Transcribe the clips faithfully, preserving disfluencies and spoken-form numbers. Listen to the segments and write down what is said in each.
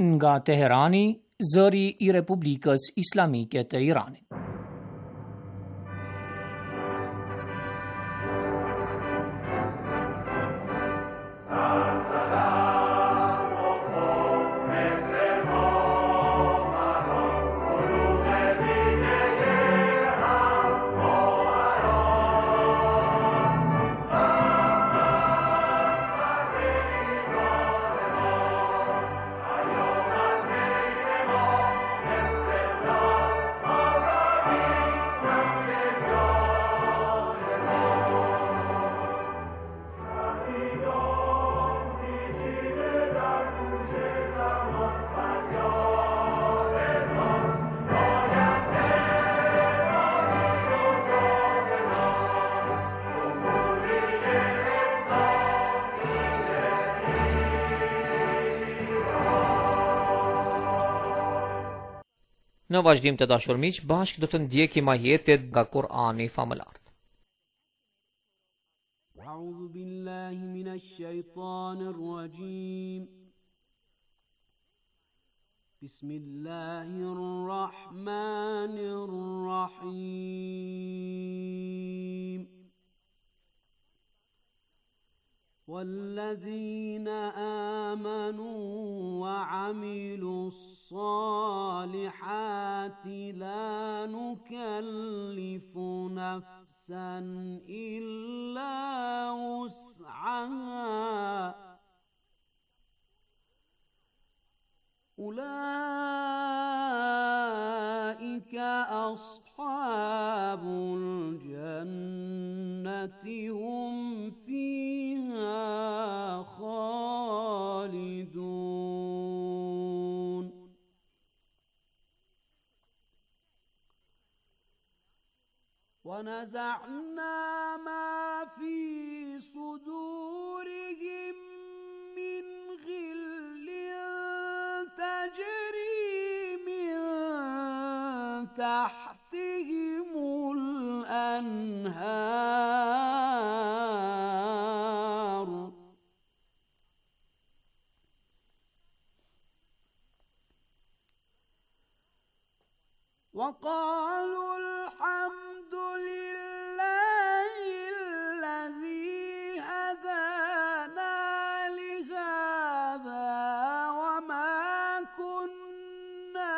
Nga Teherani, zëri I Republikës Islamike të Iranit. Në vazhdim të dashur miq, bashkë do të ndjekim ajetet nga Kur'ani famëlar. A'udhu billahi minash shaitanir rajim. Bismillahir rahmanir rahim. والذين آمنوا وعملوا الصالحات لا نكلف نفسا إلا وسعها أولئك أصحاب الجنة هم فيها خالدون ونزعنا ما في صدورهم من غل تجري من تحتهم الأنهار وقالوا الحمد لله الذي هدانا لهذا وما كنا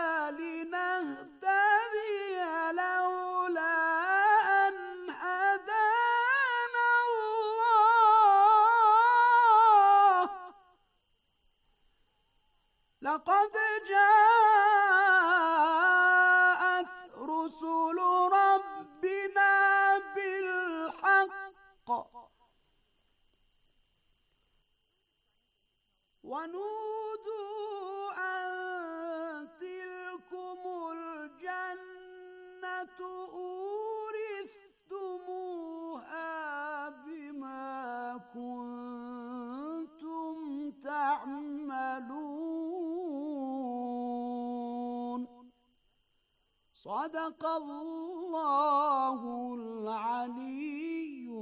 لنهتدي لولا أن هدانا الله لقد جاءت رسل ربنا بالحق ونودوا أن تلكم الجنة أورثتموها بما كنتم تعملون صدق الله العلي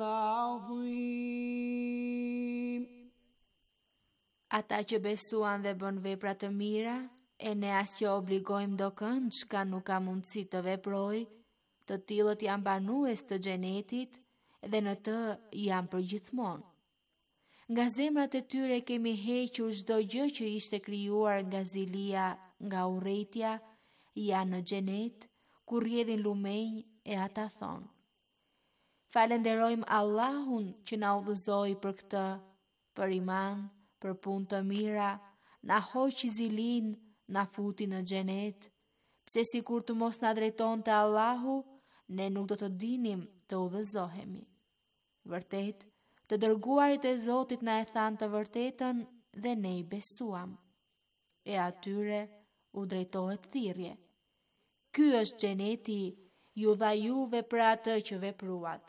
العظيم. Ata që besuan dhe bën vepra të mira, e ne as që obligojmë do kënd çka nuk ka mundësi të veproj, të tillët janë banues të xhenetit dhe në të janë përgjithmonë. Nga zemrat e tyre kemi hequr çdo gjë që ishte krijuar nga zilia, nga urrëtia, janë në xhenet, ku rrjedhin lumenj e ata thonë: Falenderojmë Allahun që na udhëzoi për këtë, për iman, për punë të mira, na hoqi zilin, na futi në xhenet, pse sikur të mos na drejtonte Allahu, ne nuk do të dinim të udhëzohemi. Vërtet, të dërguarit e Zotit na e thanë të vërtetën dhe ne I besuam. E atyre u drejtohet thirrje. Ky është xheneti, ju dha juve për atë që vepruat.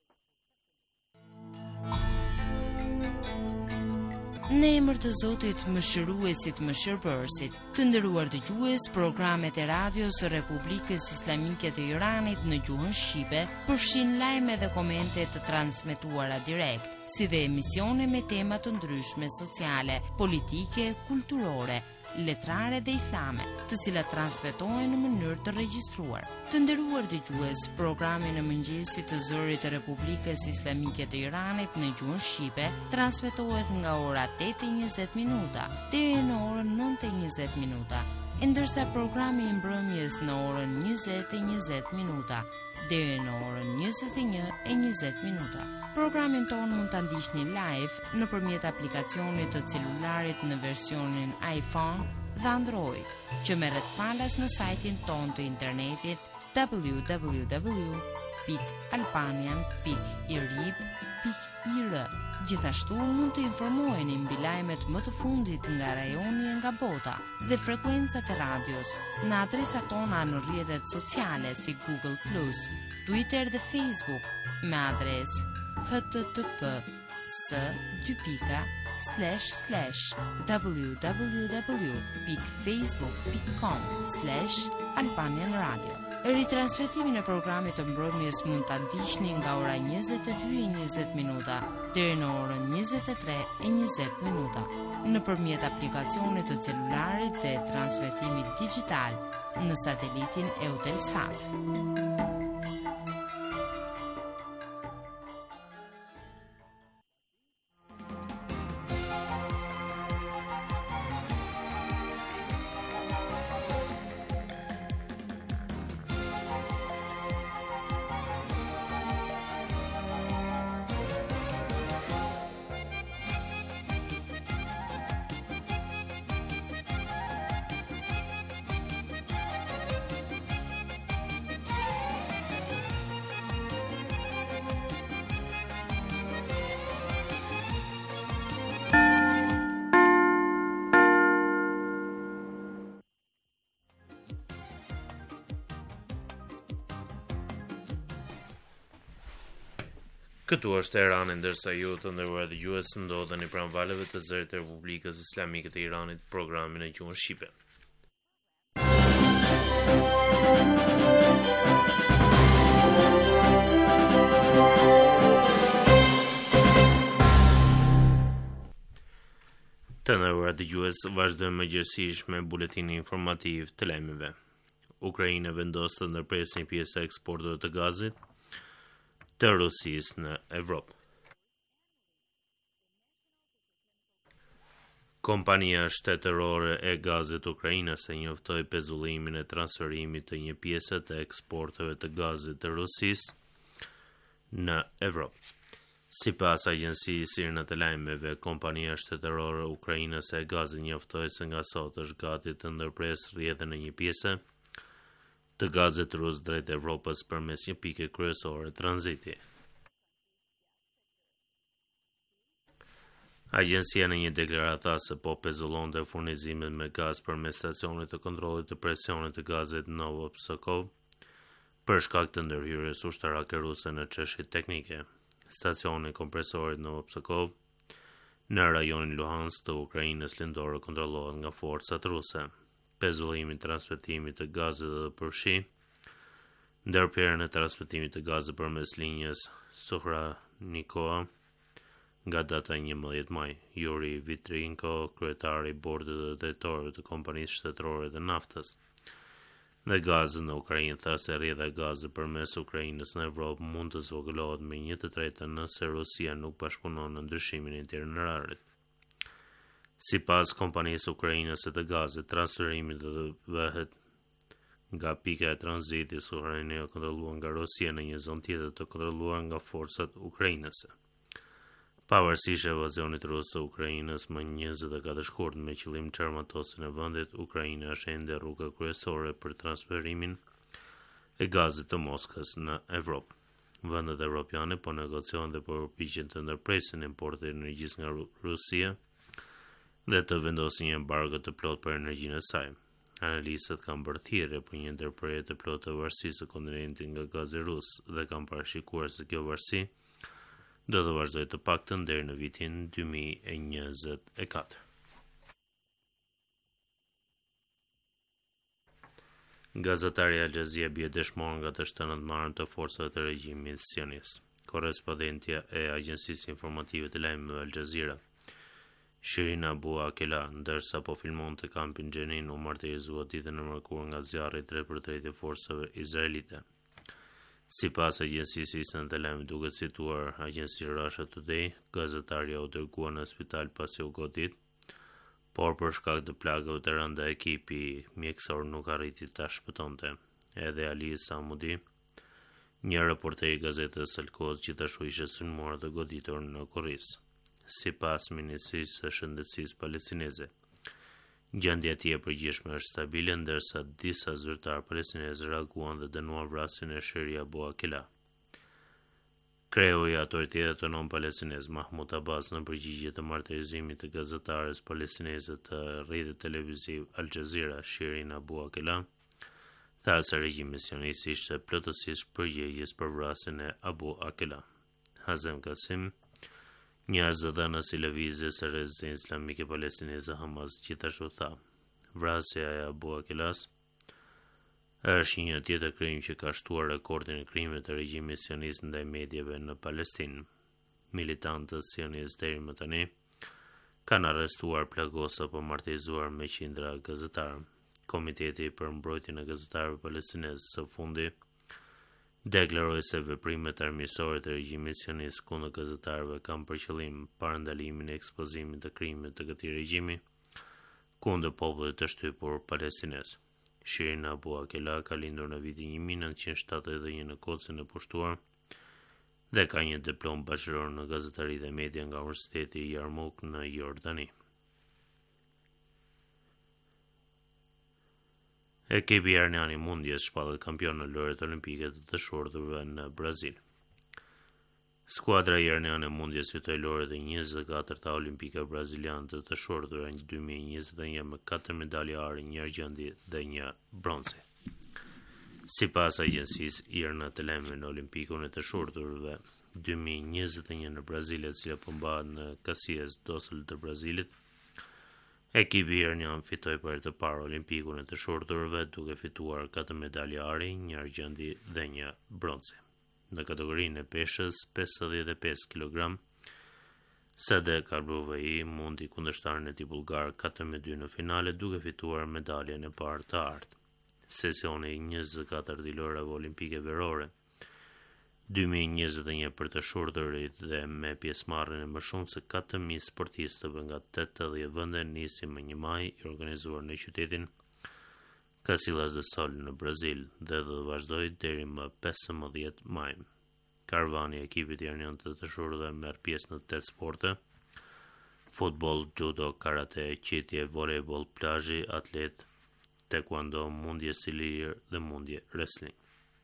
Në emër të Zotit Mëshiruesit Mëshirbërësit, të nderuar dëgjues, programet e radios së Republikës Islamike të Iranit në gjuhën shqipe përfshin lajme dhe komente të transmetuara direkt. si dhe emisione me tema të ndryshme sociale, politike, kulturore, letrare dhe islame, të cilat transmetohen në mënyrë të regjistruar. Të nderuar dëgjues, programi në mëngjesit të zërit të Republikës Islamike të Iranit në gjuhën shqipe transmetohet nga ora tetë e njëzet minuta deri në orën nëntë e njëzet minuta, e ndërsa programi i mbrëmjes në orën njëzet e njëzet minuta deri në orën njëzet e një e njëzet minuta. Programin tonë mund të ndiqni live nëpërmjet aplikacionit të celularit në versionin iPhone dhe Android, që merret falas në sajtin tonë të internetit w w w pikë albanian pikë irib pikë i r. Gjithashtu mund të informoheni mbi lajmet më të fundit nga rajoni e nga bota dhe frekuencat e radios në adresat tona në rrjetet sociale si Google plus, Twitter dhe Facebook me adresë h t t p s dy pika slash slash w w w pikë facebook pikë com slash albanian radio. Ritransmetimin e programit të mbrëmjes mund ta ndiqni nga ora njëzet e dy e njëzet minuta deri në orën njëzet e tre e njëzet minuta nëpërmjet aplikacionit të celularit dhe transmetimit digjital në satelitin Eutelsat. Këtu është Tirana, ndërsa ju të nderuar dëgjues ndodheni pranë valeve të zërit të Republikës Islamike të Iranit, programin e gjuhën shqipe. Të nderuar dëgjues, vazhdojmë mëngjesisht me buletinin informativ të lajmeve. Ukraina vendos të ndërpresë një pjesë e eksporteve të gazit të Rusisë në Evropë. Kompania shtetërore e gazit ukrainase njoftoi pezullimin e transferimit të një pjese të eksporteve të gazit të Rusisë në Evropë. Sipas agjencisë sirne të lajmeve, kompania shtetërore ukrainase e gazit njoftoi se nga sot është gati të ndërpresë rrjedhën e një pjese të gazit rus drejt Evropës përmes një pike kryesore tranziti. Agjencia në një deklaratë tha se po pezullonte furnizimet me gaz përmes stacionit të kontrollit të presionit të gazit Novopskov për shkak të ndërhyrjes ushtarake ruse në çështje teknike. Stacioni kompresorit Novopskov në rajonin Luhansk të Ukrainës lindore kontrollohet nga forcat ruse. Pezullimi i transmetimit të gazit dhe përfshi ndërprerjen e transmetimit të gazit përmes linjës Sukhra-Nikoa nga data njëmbëdhjetë maj. Yuri Vitrinko, kryetari i bordit të drejtorëve të kompanisë shtetërore të naftës dhe gazit në Ukrainë, tha se rrjedha e gazit përmes Ukrainës në Evropë mund të zvogëlohet me një të tretën nëse Rusia nuk bashkëpunon në ndryshimin e itinerarërit. Sipas kompanisë ukrainase të gazit, transferimi do të bëhet nga pika e tranzitit Sukhra-Nikoa kontrolluar nga Rusia në një zonë tjetër të kontrolluar nga forcat ukrainase. Pavarësisht evazionit rus të Ukrainës më njëzet e katër shkurt me qëllim çarmatosin e vendit, Ukraina është ende rruga kryesore për transferimin e gazit të Moskës në Evropë. Vendet evropiane po negociojnë dhe po përpiqen të ndërpresin importin e energjisë nga Rusia dhe të vendosin një embargo të plotë për energjinë e saj. Analistët kanë bërë thirrje për një ndërprerje të plotë të varësisë së kontinentit nga gazi rus dhe kanë parashikuar se kjo varësi do të vazhdojë të paktën deri në vitin dy mijë e njëzet e katër. Gazetari Al Jazeera bie dëshmor nga të shtënët marrën të forcave të regjimit sionist. korrespondentja e agjencisë informative të lajmeve Al Jazeera, Shirin Abu Akela, ndërsa po filmonte kampin Jenin, u martirizua ditën e mërkurë nga zjarri drejt për drejt e forcave izraelite. Sipas agjencisë isën të lajmeve duke cituar agjensi Russia Today, gazetarja u dërguar në spital pasi u godit, por për shkak të plagëve të rënda ekipi mjekësor nuk arriti ta shpëtonte. Edhe Ali Samudi, një reporter i gazetës Al-Quds, gjithashtu ishte sulmuar dhe goditur në korris. Sipas Ministrisë së Shëndetësisë palestineze, gjendja e tij e përgjithshme është stabile, ndërsa disa zyrtarë palestinezë reaguan dhe dënuan vrasjen e Shiri Abu Akela. Kreu i Autoritetit Autonom Palestinez Mahmoud Abbas, në përgjigje të martirizimit të gazetares palestineze të rrjetit televiziv Al Jazeera, Shirin Abu Akela, tha se regjimi sionist ishte plotësisht përgjegjës për vrasjen e Abu Akela. Hazem Kasim, një zëdhënës i lëvizjes së Rrezikut Islamike Palestineze Hamas, gjithashtu tha, vrasja e Abu Akelas është një tjetër krim që ka shtuar rekordin e krimeve të regjimit sionist ndaj mediave në Palestinë. Militantët sionistë deri më tani kanë arrestuar, plagosur apo martirizuar me qindra gazetarë. Komiteti për mbrojtjen e gazetarëve palestinezë së fundi deklaroi se veprimet armiqësore të regjimit sionist kundër gazetarëve kanë për qëllim parandalimin e ekspozimit të krimeve të këtij regjimi kundër popullit të shtypur palestinez. Shirin Abu Akela ka lindur në vitin një mijë nëntëqind shtatëdhjetë e një në Kocën e pushtuar dhe ka një diplom bachelor në gazetari dhe media nga Universiteti i Yarmouk në Jordani. Ekipi iranian i mundjes shpallet kampion në lojrat olimpike të të shordhurve në Brazil. Skuadra iraniane e mundjes fitoi lojrat e njëzet e katërta olimpike braziliane të të shordhura në dy mijë e njëzet e një me katër medalje ari, një argjendi dhe një bronzi. Sipas agjencisë irane të lajmeve në Olimpikun e të shordhurve dy mijë e njëzet e një në Brazil, e cila po mbahet në Caxias do Sul të Brazilit, ekipi iranian fitoi për herë të parë Olimpikun e të shordhurve duke fituar katër medalje ari, një argjendi dhe një bronzi. Në kategorinë e peshës pesëdhjetë e pesë kilogram, Sadek Arbuvai mundi kundërshtarin e tij bullgar katër me dy në finale duke fituar medaljen e parë të artë. Sesioni i njëzet e katërt i lojrave olimpike verore dy mijë e njëzet e një për të shordhurit dhe me pjesëmarrjen e më shumë se katër mijë sportistëve nga tetëdhjetë vende nisi më një maj i organizuar në qytetin Caxias do Sul në Brazil dhe do të vazhdojë deri më pesëmbëdhjetë maj. Karvani i ekipit iranian të të shordhurve merr pjesë në tetë sporte: futboll, judo, karate, qitje, volejboll, plazhi, atlet, taekwondo, mundje stilirë dhe mundje wrestling.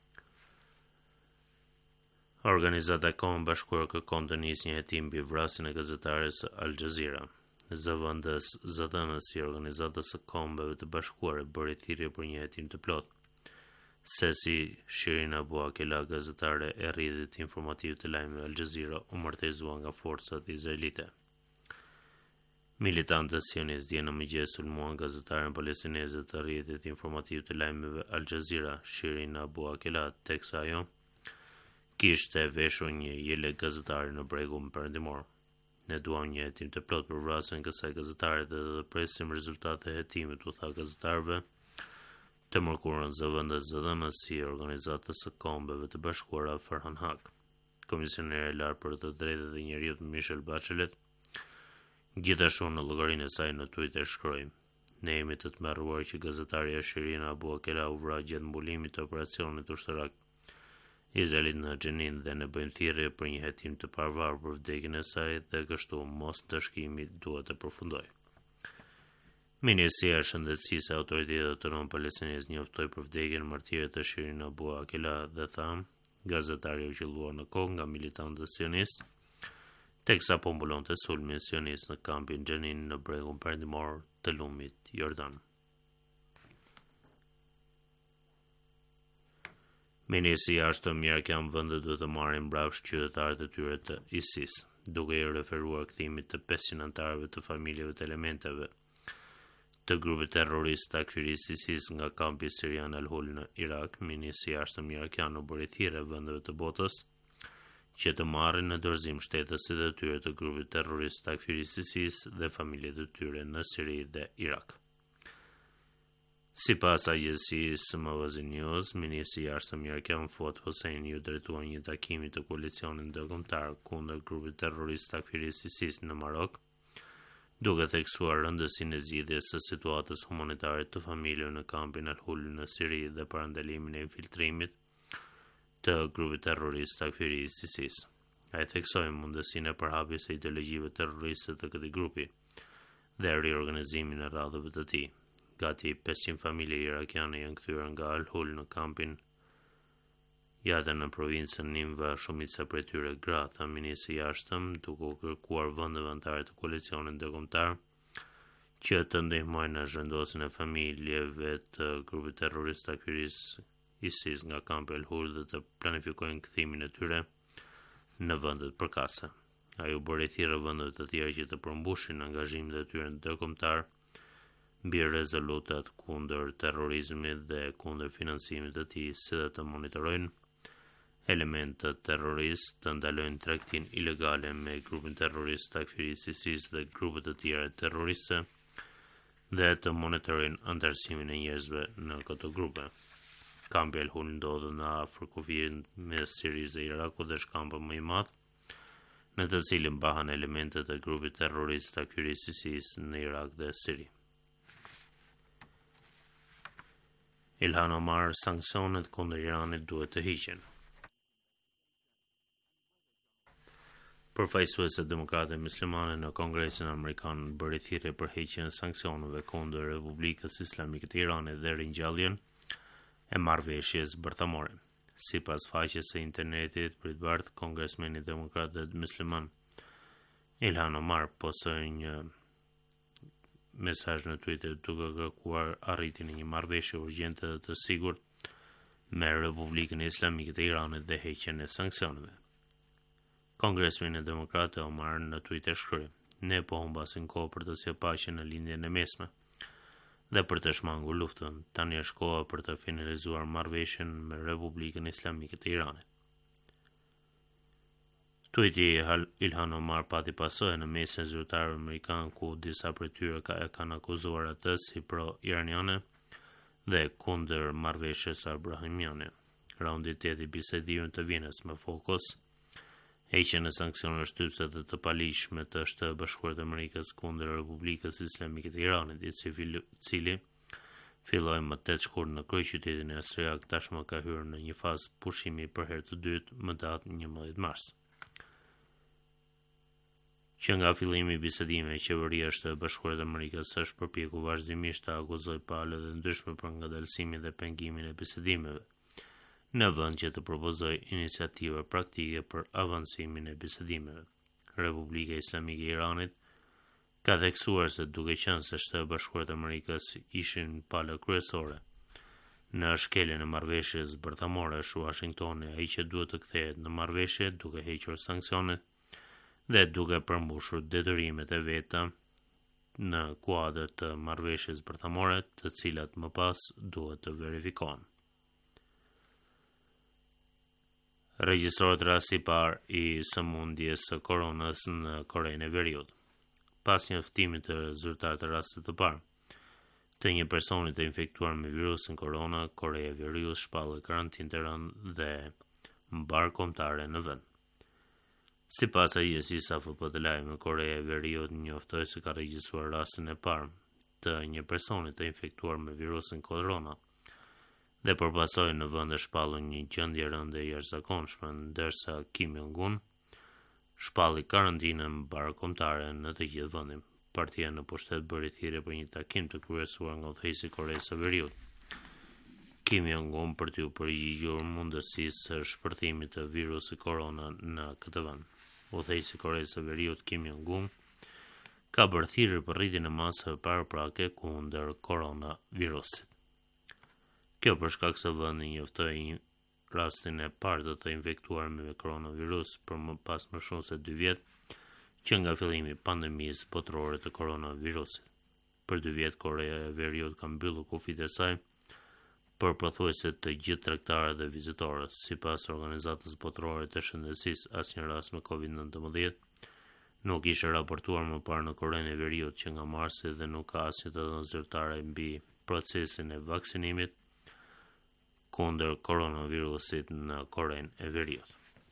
Organizata e Kombeve Bashkuar kërkon të nisë një hetim mbi vrasjen e gazetares Al Jazeera. Zëvendës zëdhënës i Organizatës së Kombeve të Bashkuara bëri thirrje për një hetim të plotë. Sesi Shirin Abu Akela, gazetare e rrjetit informativ të lajmeve Al Jazeera, u martirizua nga forcat izraelite. Militantët sionistë dje në mëngjes sulmuan gazetaren palestineze të rrjetit informativ të lajmeve Al Jazeera, Shirin Abu Akela, teksa ajo kishte veshur një jele gazetare në bregun perëndimor. Ne duam një hetim të plot për vrasjen e kësaj gazetare dhe të presim rezultate e hetimit, u tha gazetarëve të mërkurën zëvendës zëdhënës i Organizatës së Kombeve të Bashkuara Farhan Haq. Komisionere e lartë për të drejtat e njerëzit Michelle Bachelet gjithashtu në llogarinë e saj në Twitter shkroi: "Ne jemi të tmerruar që gazetaria Shirin Abu Akela u vra gjatë mbulimit të operacionit ushtarak Izraelit në Jenin dhe ne bëjmë thirrje për një hetim të pavarur për vdekjen e saj dhe kështu mos ndëshkimi duhet të përfundojë." Ministria e Shëndetësisë e Autoritetit Autonom Palestinez njoftoi për vdekjen e martirit të Shirin Abu Akela dhe tha: "Gazetari u qelluar në kokë nga militantët sionistë, teksa po mbulonte sulmin sionist në kampin Jenin në bregun perëndimor të lumit Jordan." Ministri i jashtëm Amerikan vendet duhet të marrin mbrapsht qytetarët e tyre të ISIS, duke i referuar kthimit të pesëqind anëtarëve të familjeve të elementeve të grupit terrorist takfiris ISIS nga kampi sirian Al-Hol në Irak. Ministri i jashtëm Amerikan u bëri thirrje vendeve të botës që të marrin në dorëzim shtetësit e tyre të grupit terrorist Takfiri ISIS dhe familjet e tyre në Siri dhe Irak. Sipas agjencisë Mawazin News, ministri i jashtëm irakian Fuad Hosseini u drejtua një takimi të koalicionit ndërkombëtar kundër grupit terrorist Takfiri ISIS në Marok, duke theksuar rëndësinë e zgjidhjes së situatës humanitare të familjeve në kampin Al-Hul në Siri dhe parandalimin e infiltrimit të grupit terrorist Takfiri ISIS. Ai theksoi mundësinë e përhapjes së ideologjive terroriste të këtij grupi dhe riorganizimin e radhëve të tij. Gati pesëqind familje irakiane janë kthyer nga Al-Hul në kampin Jada në provincën Nimva, shumica prej tyre gra, tha ministri i jashtëm, duke kërkuar vendeve anëtare të koalicionit ndërkombëtar që të ndihmojnë në zhvendosjen e familjeve të grupit terrorist Takfiri ISIS nga kampi Al-Hul dhe të planifikojnë kthimin e tyre në vendet përkatëse. Ai u bëri thirrje vendeve të tjera që të përmbushin angazhimet e tyre ndërkombëtar mbi rezolutat kundër terrorizmit dhe kundër financimit të tij, si dhe të monitorojnë elementët terrorist, të ndalojnë tregtin ilegale me grupin terrorist Takfiri ISIS dhe grupet të tjera terroriste dhe të monitorojnë antarësimin e njerëzve në këto grupe. Kampi Al-Hul ndodhet në afër kufirit mes Sirisë dhe Irakut dhe është kampi më i madh në të cilin mbahen elementet e grupit terrorist Takfiri ISIS në Irak dhe Siri. Ilhan Omar, sanksionet kundër Iranit duhet të hiqen. Përfaqësuese demokrate muslimane në Kongresin Amerikan bëri thirrje për heqjen e sanksioneve kundër Republikës Islamike të Iranit dhe ringjalljen e marrëveshjes bërthamore. Sipas faqes së internetit pritbart, kongresmeni demokrat dhe musliman Ilhan Omar postoi një mesazh në Twitter duke kërkuar arritjen e një marrëveshje urgjente dhe të sigurt me Republikën Islamike të Iranit dhe heqjen e sanksioneve. Kongresmeni demokrat Omar në Twitter shkroi: "Ne po humbasim kohë për të sjellë paqe në lindjen e mesme dhe për të shmangur luftën. Tani është koha për të finalizuar marrëveshjen me Republikën Islamike të Iranit." Tweeti i Ilhan Omar pati pasojë në mesin zyrtar amerikan, ku disa prej tyre ka, e kanë akuzuar atë si pro-iraniane dhe kundër marrëveshjes abrahamiane. Raundi i tetë i bisedimit të Vienës me fokus heqjen e sanksioneve shtypse dhe të palishme të Shtetit Bashkuar të Amerikës kundër Republikës Islamike të Iranit, i cili filloi më tetë shkurt në kryeqytetin e Austriak, tashmë ka hyrë në një fazë pushimi për herë të dytë më datë njëmbëdhjetë mars. Që nga fillimi i bisedimeve, qeveria e Shtetit Bashkuar të Amerikës është përpjekur vazhdimisht të akuzojë palët e ndryshme për ngadalësimin dhe pengimin e bisedimeve, në vend që të propozojë iniciativa praktike për avancimin e bisedimeve. Republika Islamike e Iranit ka theksuar se duke qenë se Shtetet Bashkuar të Amerikës ishin palë kryesore në shkeljen e marrëveshjes bërthamore, është Washingtoni ai që duhet të kthehet në marrëveshje duke hequr sanksionet dhe duke përmbushur detyrimet e veta në kuadër të marrëveshjes bërthamore, të cilat më pas duhet të verifikohen. Regjistrohet rasti i parë i sëmundjes së koronës në Korenë e Veriut. Pas njoftimit të zyrtar të rastit të parë të një personi të infektuar me virusin korona, Koreja e Veriut shpallë karantinë të rëndë dhe mbar kombëtare në vend. Sipas agjencisë A F P të lajme, Koreja e Veriut njoftoi se ka regjistruar rastin e parë të një personi të infektuar me virusin korona dhe përpasoi në vend e shpallur një gjendje rënde e jashtëzakonshme, ndërsa Kim Jong-un shpalli karantinën mbarkombëtare në të gjithë vendin. Partia në pushtet bëri thirrje për një takim të kryesuar nga udhëheqësi i Koreas së Veriut. Kim Jong-un për t'u përgjigjur mundësisë së shpërthimit të virusit korona në këtë vend. Udhëheqësi i Koreas së Veriut Kim Jong-un ka bërë thirrje për rritjen e masave paraprake kundër koronavirusit. Kjo për shkak se vendi njoftoi rastin e parë të infektuar me koronavirus për më pas më shumë se dy vjet që nga fillimi i pandemisë botërore të koronavirusit. Për dy vjet Korea e Veriut ka mbyllur kufijtë e saj për pothuajse të gjithë tregtarët dhe vizitorët. Sipas organizatës botërore të shëndetësisë, asnjë rast me covid nineteen nuk ishte raportuar më parë në Korenë e Veriut që nga marsi dhe nuk ka asnjë të dhënë zyrtare mbi procesin e vaksinimit kundër koronavirusit në Korenë e Veriut.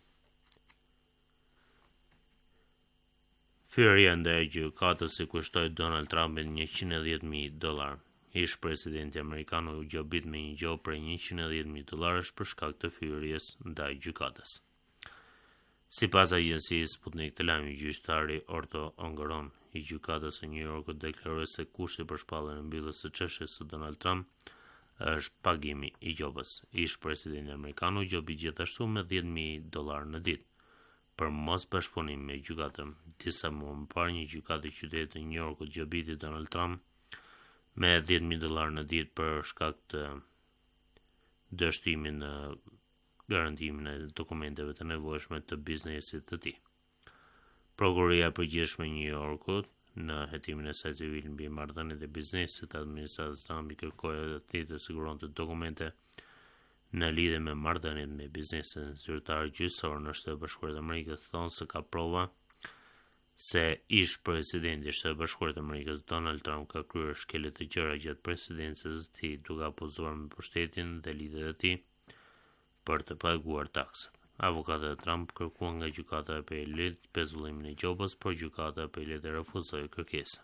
Fyerja ndaj gjykatës i kushtoi Donald Trumpin njëqind e dhjetë mijë dollar. Ish presidenti amerikan u gjobit me një gjob për njëqind e dhjetë mijë dollarësh për shkak të fyerjes ndaj gjykatës. Sipas agjencisë Sputnik të lajmi, gjyqtari Orto Ongoron i gjykatës së New Yorkut deklaroi se kushti për shpalljen e mbylljes së çështjes së Donald Trump është pagimi i gjobës. Ish presidenti amerikan u gjobi gjithashtu me dhjetë mijë dollar në ditë për mos bashkëpunim me gjykatën. Disa muaj më parë, një gjykatë e qytetit të New Yorkut gjobiti Donald Trump me dhjetë mijë dollar në ditë për shkak të dështimin në garantimin e dokumenteve të nevojshme të biznesit të tij. Prokuroria e përgjithshme e New Yorkut në hetimin e saj civil mbi marrëdhëniet e biznesit, administratës Trump i kërkoi atij të siguronte dokumente në lidhje me marrëdhëniet me biznesin. Zyrtar gjyqësor në Shtetet Bashkuara të Amerikës thonë se ka prova se ish presidenti i Shtetit Bashkuara të Amerikës Donald Trump ka kryer shkelje të gjëra gjatë presidencës së tij, duke abuzuar me pushtetin dhe lidhjet e tij për të paguar taksat. Avokatët e Trump kërkuan nga gjykata e apelit pezullimin e gjobës, por gjykata e apelit e refuzoi kërkesën.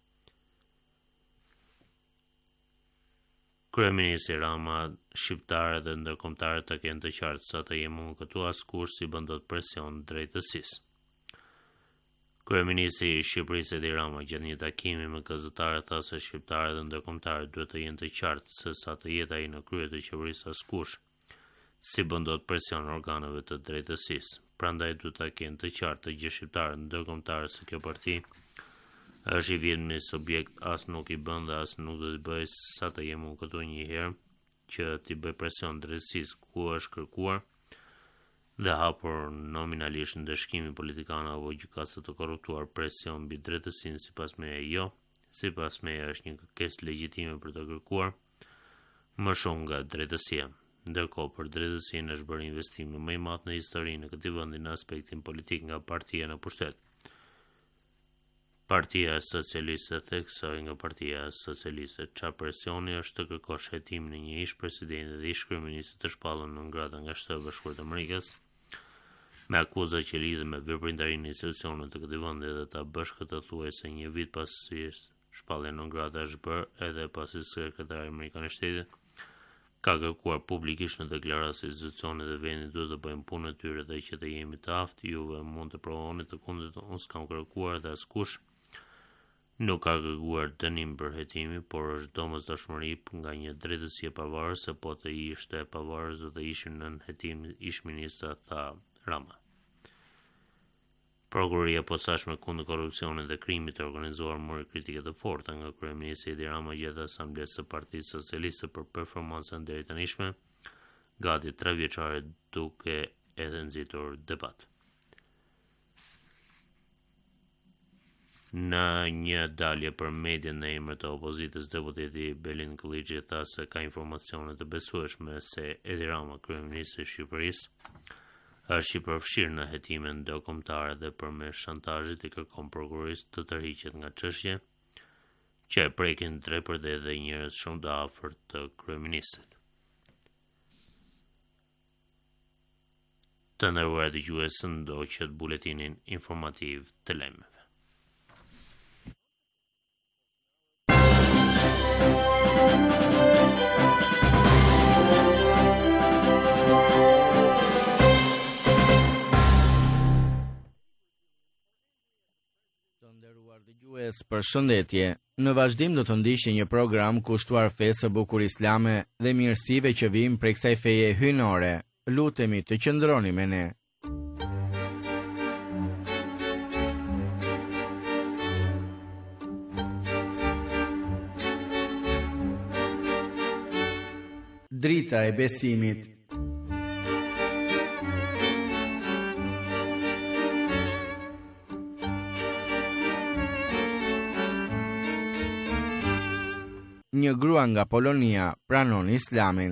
Kryeministri Rama, shqiptarët dhe ndërkombëtarët të kenë të qartë sa të jemi unë këtu askush si bën dot presion drejtësisë. Kryeministri i Shqipërisë Edi Rama gjatë një takimi me gazetarët tha se shqiptarët dhe ndërkombëtarët duhet të jenë të qartë se sa të jetë ai në krye të qeverisë askush si bën dot presion organeve të drejtësisë. Prandaj duhet ta kenë të qartë të gjithë shqiptarët ndërkombëtarë se kjo parti është i vetmi subjekt as nuk i bën dhe as nuk do të bëj sa të jemi unë këtu një herë që t'i bëj presion drejtësisë ku është kërkuar dhe hapur nominalisht ndëshkimi politikan apo gjykatës të korruptuar presion mbi drejtësinë sipas meje jo, sipas meje është një kërkesë legjitime për të kërkuar më shumë nga drejtësia. Ndërkohë për drejtësinë është bërë investimi më i madh në historinë e këtij vendi në aspektin politik nga partia në pushtet. Partia Socialiste theksoi nga Partia Socialiste. Çfarë presioni është të kërkosh hetimin e një ish presidenti dhe ish kryeministit të shpallur në ngrata nga Shtetet Bashkuara të Amerikës me akuza që lidhen me veprimtarinë e institucioneve të këtij vendi dhe ta bësh këtë thuajse një vit pasi shpallja në ngrata është bërë edhe pasi sekretari amerikan i shtetit ka kërkuar publikisht në deklaratë se institucionet e vendit duhet të bëjnë punën e tyre dhe që të jemi të aftë, juve mund të provoni të kundërt, unë s'kam kërkuar dhe askush nuk ka kërkuar dënim për hetimi, por është domosdoshmëri nga një drejtësi e pavarur se po të ishte e pavarur do të ishin nën hetim ish ministra, tha Rama. Prokuroria e posaçme kundër korrupsionit dhe krimit të organizuar mori kritike të forta nga kryeministri Edi Rama gjatë asamblesë së Partisë Socialiste për performancën deri tanishme, gati tre vjeçare duke edhe nxitur debat. Në një dalje për median në emër të opozitës, deputeti Belin Kılliçi tha se ka informacione të besueshme se Edi Rama, kryeministri i Shqipërisë, është i përfshirë në hetime ndërkombëtare dhe përmes shantazhit i kërkon prokurorisë të tërhiqet nga çështje që e prekin drejtpërdrejt dhe njerëz shumë të afërt të kryeministit. Të nderuar dëgjues, ndoqët buletinin informativ të lajmeve. Dëgjues, përshëndetje. Në vazhdim do të ndiqni një program kushtuar fesë së bukur islame dhe mirësive që vijnë prej kësaj feje hyjnore. Lutemi të qëndroni me ne. Drita e besimit. një grua nga Polonia pranon Islamin.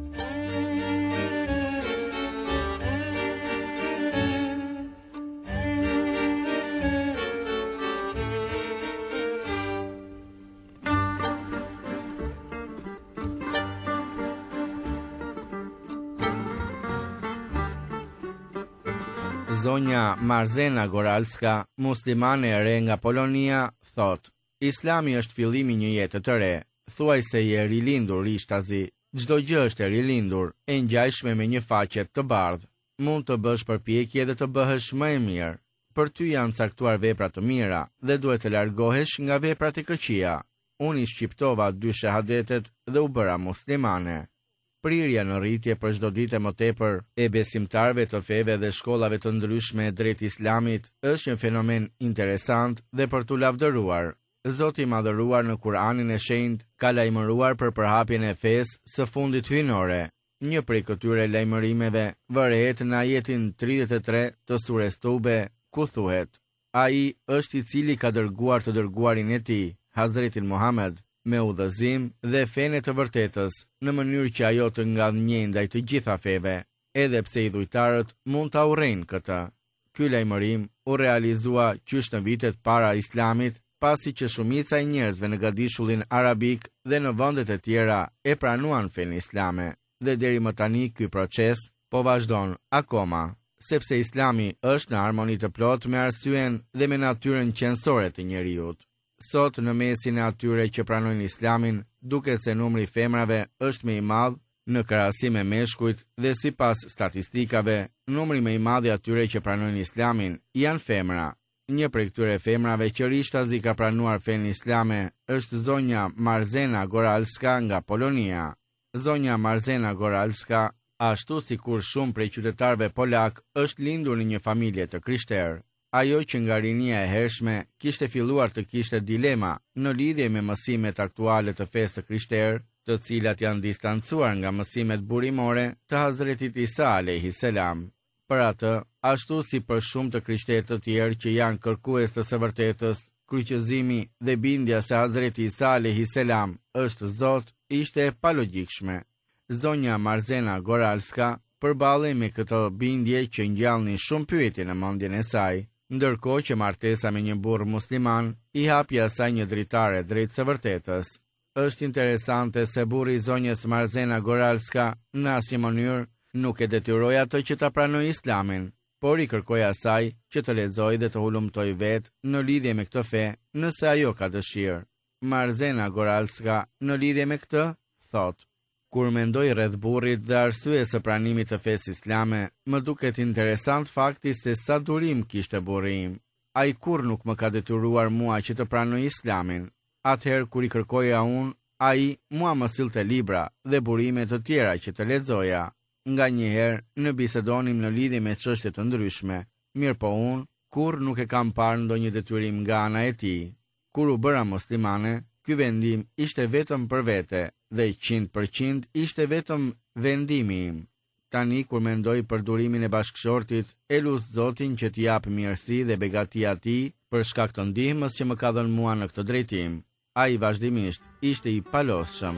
Zonja Marzena Goralska, muslimane e re nga Polonia, thot: Islami është fillimi një jete të re, thuaj se je rilindur rishtazi, çdo gjë është e rilindur, e ngjajshme me një faqe të bardhë. Mund të bësh përpjekje dhe të bëhesh më e mirë. Për ty janë caktuar vepra të mira dhe duhet të largohesh nga veprat e këqija. Unë i shqiptova dy shahadetet dhe u bëra muslimane. Prirja në rritje për çdo ditë më tepër e besimtarëve të feve dhe shkollave të ndryshme drejt Islamit është një fenomen interesant dhe për t'u lavdëruar. Zoti i Madhëruar në Kur'anin e Shenjtë ka lajmëruar për përhapjen e fesë së fundit hyjnore. Një prej këtyre lajmërimeve vërehet në ajetin tridhjetë e tre të sures Tube, ku thuhet: Ai është i cili ka dërguar të dërguarin e tij, Hazretin Muhammed, me udhëzim dhe fenë të vërtetës, në mënyrë që ajo të ngadhnjejë ndaj të gjitha feve, edhe pse i dhujtarët mund ta urrejnë këtë. Ky lajmërim u realizua qysh në vitet para Islamit, pasi që shumica e njerëzve në gadishullin arabik dhe në vendet e tjera e pranuan fenë islame, dhe deri më tani ky proces po vazhdon akoma, sepse Islami është në harmoni të plotë me arsyen dhe me natyrën qenësore të njeriut. Sot në mesin e atyre që pranojnë Islamin, duket se numri i femrave është më i madh në krahasim me meshkujt dhe sipas statistikave, numri më i madh i atyre që pranojnë Islamin janë femra. Një prej këtyre femrave që rishtazi ka pranuar fenë islame është zonja Marzena Goralska nga Polonia. Zonja Marzena Goralska, ashtu si kur shumë prej qytetarëve polak, është lindur në një familje të krishterë. Ajo që nga rinia e hershme kishte filluar të kishte dilema në lidhje me mësimet aktuale të fesë së krishterë, të cilat janë distancuar nga mësimet burimore të Hazretit Isa alayhi salam. Për atë, ashtu si për shumë të krishterë të tjerë që janë kërkues të së vërtetës, kryqëzimi dhe bindja se Hazreti Isa alayhi salam është Zot ishte e palogjikshme. Zonja Marzena Goralska përballej me këtë bindje që ngjallnin shumë pyetje në mendjen e saj, ndërkohë që martesa me një burr musliman i hapi asaj një dritare drejt së vërtetës. Është interesante se burri i zonjës Marzena Goralska në asnjë mënyrë nuk e detyroi atë që ta pranojë Islamin, por i kërkoi asaj që të lexojë dhe të hulumtojë vetë në lidhje me këtë fe, nëse ajo ka dëshirë. Marzena Goralska në lidhje me këtë thotë: Kur mendoj rreth burrit dhe arsyes së pranimit të fesë islame, më duket interesant fakti se sa durim kishte burri im. Ai kur nuk më ka detyruar mua që të pranoj Islamin. Atëherë kur i kërkoja unë, ai mua më sillte libra dhe burime të tjera që të lexoja. Nga njëherë në bisedonim në lidhje me çështje të ndryshme, mirë po unë kur nuk e kam parë ndonjë detyrim nga ana e tij. Kur u bëra muslimane, ky vendim ishte vetëm për vete dheqind për qind ishte vetëm vendimi im. Tani kur mendoj për durimin e bashkëshortit, e lut Zotin që t'i jap mirësi dhe begati atij për shkak të ndihmës që më ka dhënë mua në këtë drejtim. Ai vazhdimisht ishte i palosshëm.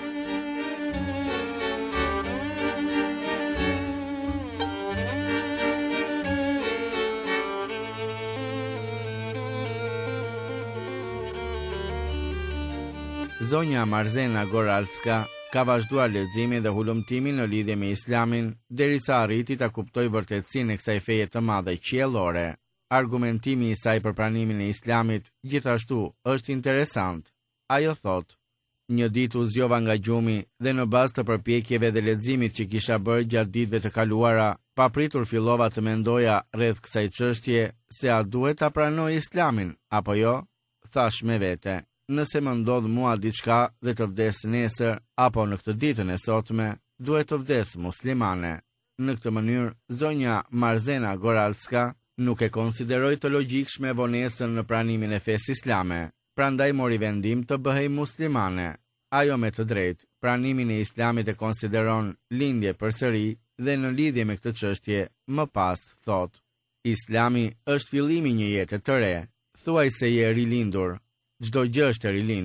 Zonja Marzena Goralska ka vazhduar leximin dhe hulumtimin në lidhje me Islamin, derisa arriti ta kuptojë vërtetësinë e kësaj feje të madhe qiellore. Argumentimi i saj për pranimin e Islamit gjithashtu është interesant. Ajo thotë: Një ditë u zgjova nga gjumi dhe në bazë të përpjekjeve dhe leximit që kisha bërë gjatë ditëve të kaluara, papritur fillova të mendoja rreth kësaj çështje se a duhet ta pranoj Islamin apo jo. Thash me vete: Nëse më ndodh mua diçka dhe të vdes nesër apo në këtë ditën e sotme, duhet të vdes muslimane. Në këtë mënyrë, zonja Marzena Goralska nuk e konsideroi të logjikshme vonesën në pranimin e fesë islame, prandaj mori vendim të bëhej muslimane. Ajo me të drejtë, pranimin e Islamit e konsideron lindje përsëri dhe në lidhje me këtë çështje, më pas thotë: Islami është fillimi i një jete të re. Thuaj se je rilindur. Çdo gjë është e rilindur.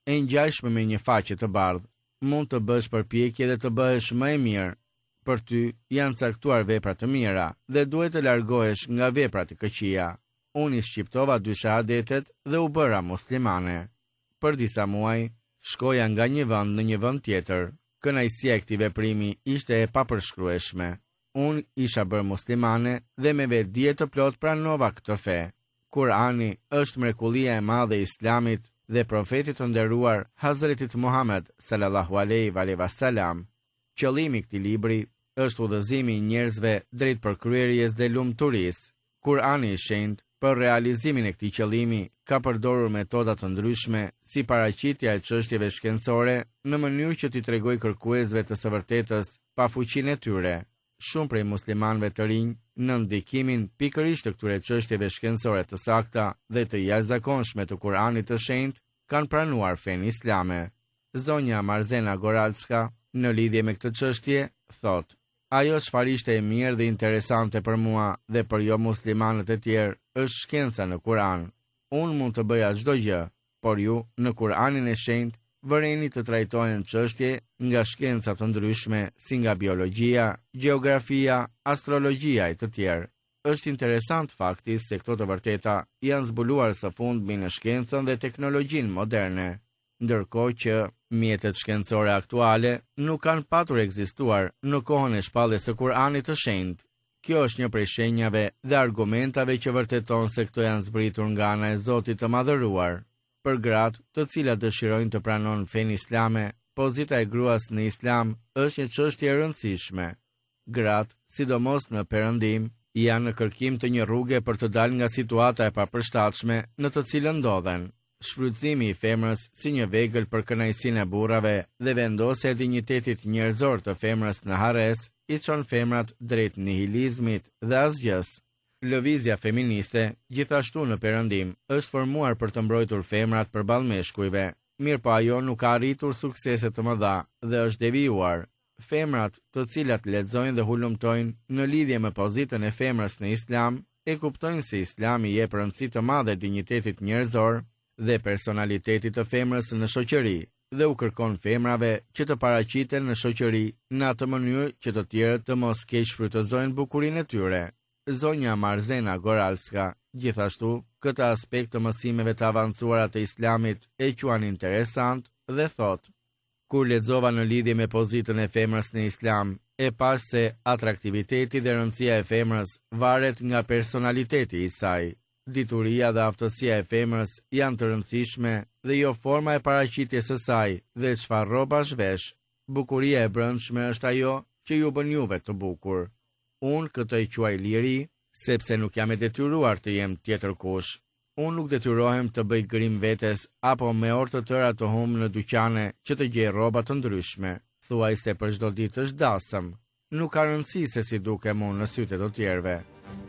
e ngjashme me një faqe të bardhë, mund të bësh përpjekje dhe të bëhesh më e mirë. Për ty janë caktuar vepra të mira dhe duhet të largohesh nga veprat e këqija. Unë i shqiptova dy shahadetet dhe u bëra muslimane. Për disa muaj, shkoja nga një vend në një vend tjetër. Kënaqësia e këtij veprimi ishte e papërshkrueshme. Unë isha bërë muslimane dhe me vetdije të plot pranova këtë fe. Kurani është mrekullia e madhe e Islamit dhe profetit të nderuar Hazretit Muhammed sallallahu alaihi wasallam. Qëllimi i këtij libri është udhëzimi i njerëzve drejt përkryerjes dhe lumturisë. Kurani i shenjtë për realizimin e këtij qëllimi ka përdorur metoda të ndryshme si paraqitja e çështjeve shkencore në mënyrë që t'i tregojë kërkuesve të së vërtetës pa fuqinë e tyre. Shumë prej muslimanëve të rinj në ndikimin pikërisht të këtyre çështjeve shkencore të sakta dhe të jashtëzakonshme të Kuranit të shenjtë kanë pranuar fenë islame. Zonja Marzena Goralska në lidhje me këtë çështje thotë: ajo çfarë ishte e mirë dhe interesante për mua dhe për jo muslimanët e tjerë është shkenca në Kuran. Unë mund të bëja çdo gjë, por ju në Kuranin e shenjtë vëreni të trajtohen çështje nga shkenca të ndryshme si nga biologjia, gjeografia, astrologjia e të tjerë. Është interesant fakti se këto të vërteta janë zbuluar së fundmi në shkencën dhe teknologjinë moderne, ndërkohë që mjetet shkencore aktuale nuk kanë patur ekzistuar në kohën e shpalljes së Kuranit të shenjtë. Kjo është një prej shenjave dhe argumentave që vërteton se këto janë zbritur nga ana e Zotit të Madhëruar. Për gratë të cilat dëshirojnë të pranojnë fenë islame, pozita e gruas në Islam është një çështje e rëndësishme. Gratë, sidomos në Perëndim, janë në kërkim të një rruge për të dalë nga situata e papërshtatshme në të cilën ndodhen. Shfrytëzimi i femrës si një vegël për kënaqësinë e burrave dhe vendosja e dinjitetit njerëzor të femrës në harres i çon femrat drejt nihilizmit dhe asgjës. Lëvizja feministe, gjithashtu në Perëndim, është formuar për të mbrojtur femrat përballë meshkujve, mirëpo ajo nuk ka arritur suksese të mëdha dhe është devijuar. Femrat, të cilat lexojnë dhe hulumtojnë në lidhje me pozitën e femrës në Islam, e kuptojnë se Islami jep rëndësi të madhe dinjitetit njerëzor dhe personalitetit të femrës në shoqëri, dhe u kërkon femrave që të paraqiten në shoqëri në atë mënyrë që të tjerët të mos keq shfrytëzojnë bukurinë e tyre. Zonja Marzena Goralska, gjithashtu, këtë aspekt të mësimeve të avancuara të Islamit e quan interesant dhe thotë: kur lexova në lidhje me pozitën e femrës në Islam, e pash se atraktiviteti dhe rëndësia e femrës varet nga personaliteti i saj. Dituria dhe aftësia e femrës janë të rëndësishme dhe jo forma e paraqitjes së saj dhe çfarë rroba shvesh. Bukuria e brendshme është ajo që ju bën juve të bukur. Unë këtë i quaj liri, sepse nuk jam e detyruar të jem tjetër kush. Unë nuk detyrohem të bëj grim vetes apo me orë të tëra të hum në dyqane që të gjej rroba të ndryshme. Thuaj se për çdo ditë është dasëm. Nuk ka rëndësi se si dukem unë në sytë e të tjerëve.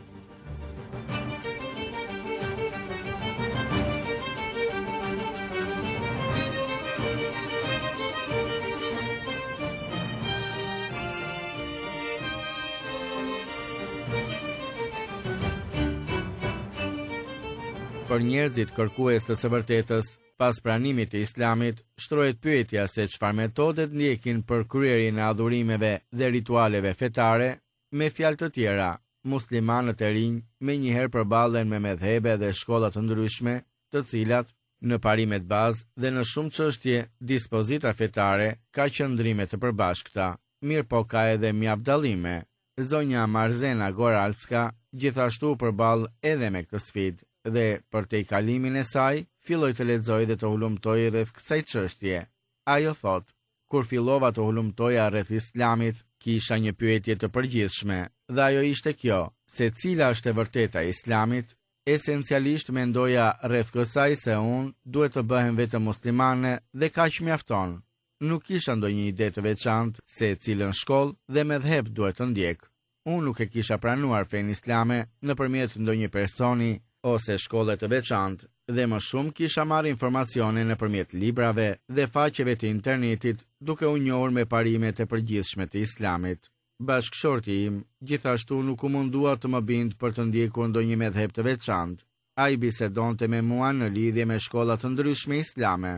Për njerëzit kërkues të së vërtetës, pas pranimit të Islamit, shtrohet pyetja se çfarë metodet ndjekin për kryerjen e adhurimeve dhe ritualeve fetare. Me fjalë të tjera, muslimanët e rinj menjëherë përballen me medhebe dhe shkolla të ndryshme, të cilat në parimet bazë dhe në shumë çështje dispozita fetare ka qëndrime të përbashkëta, mirëpo ka edhe mjaft dallime. Zonja Marzena Goralska gjithashtu përball edhe me këtë sfidë dhe për te i kalimin e saj, filloj të lexoj dhe të hulumtoj rreth kësaj çështje. Ajo thot: kur fillova të hulumtoja rreth Islamit, kisha një pyetje të përgjithshme, dhe ajo ishte kjo: se cila është e vërteta e Islamit? Esencialisht mendoja rreth kësaj se unë duhet të bëhem vetëm muslimane dhe kaq mjafton. Nuk kisha ndonjë ide të veçantë se cilën shkollë dhe medhheb duhet të ndjek. Unë nuk e kisha pranuar fenë islame nëpërmjet ndonjë personi ose shkolle të veçantë, dhe më shumë kisha marrë informacione nëpërmjet librave dhe faqeve të internetit, duke u njohur me parimet e përgjithshme të Islamit. Bashkëshorti im gjithashtu nuk u mundua të më bind për të ndjekur ndonjë medhheb të veçantë. Ai bisedonte me mua në lidhje me shkolla të ndryshme islame.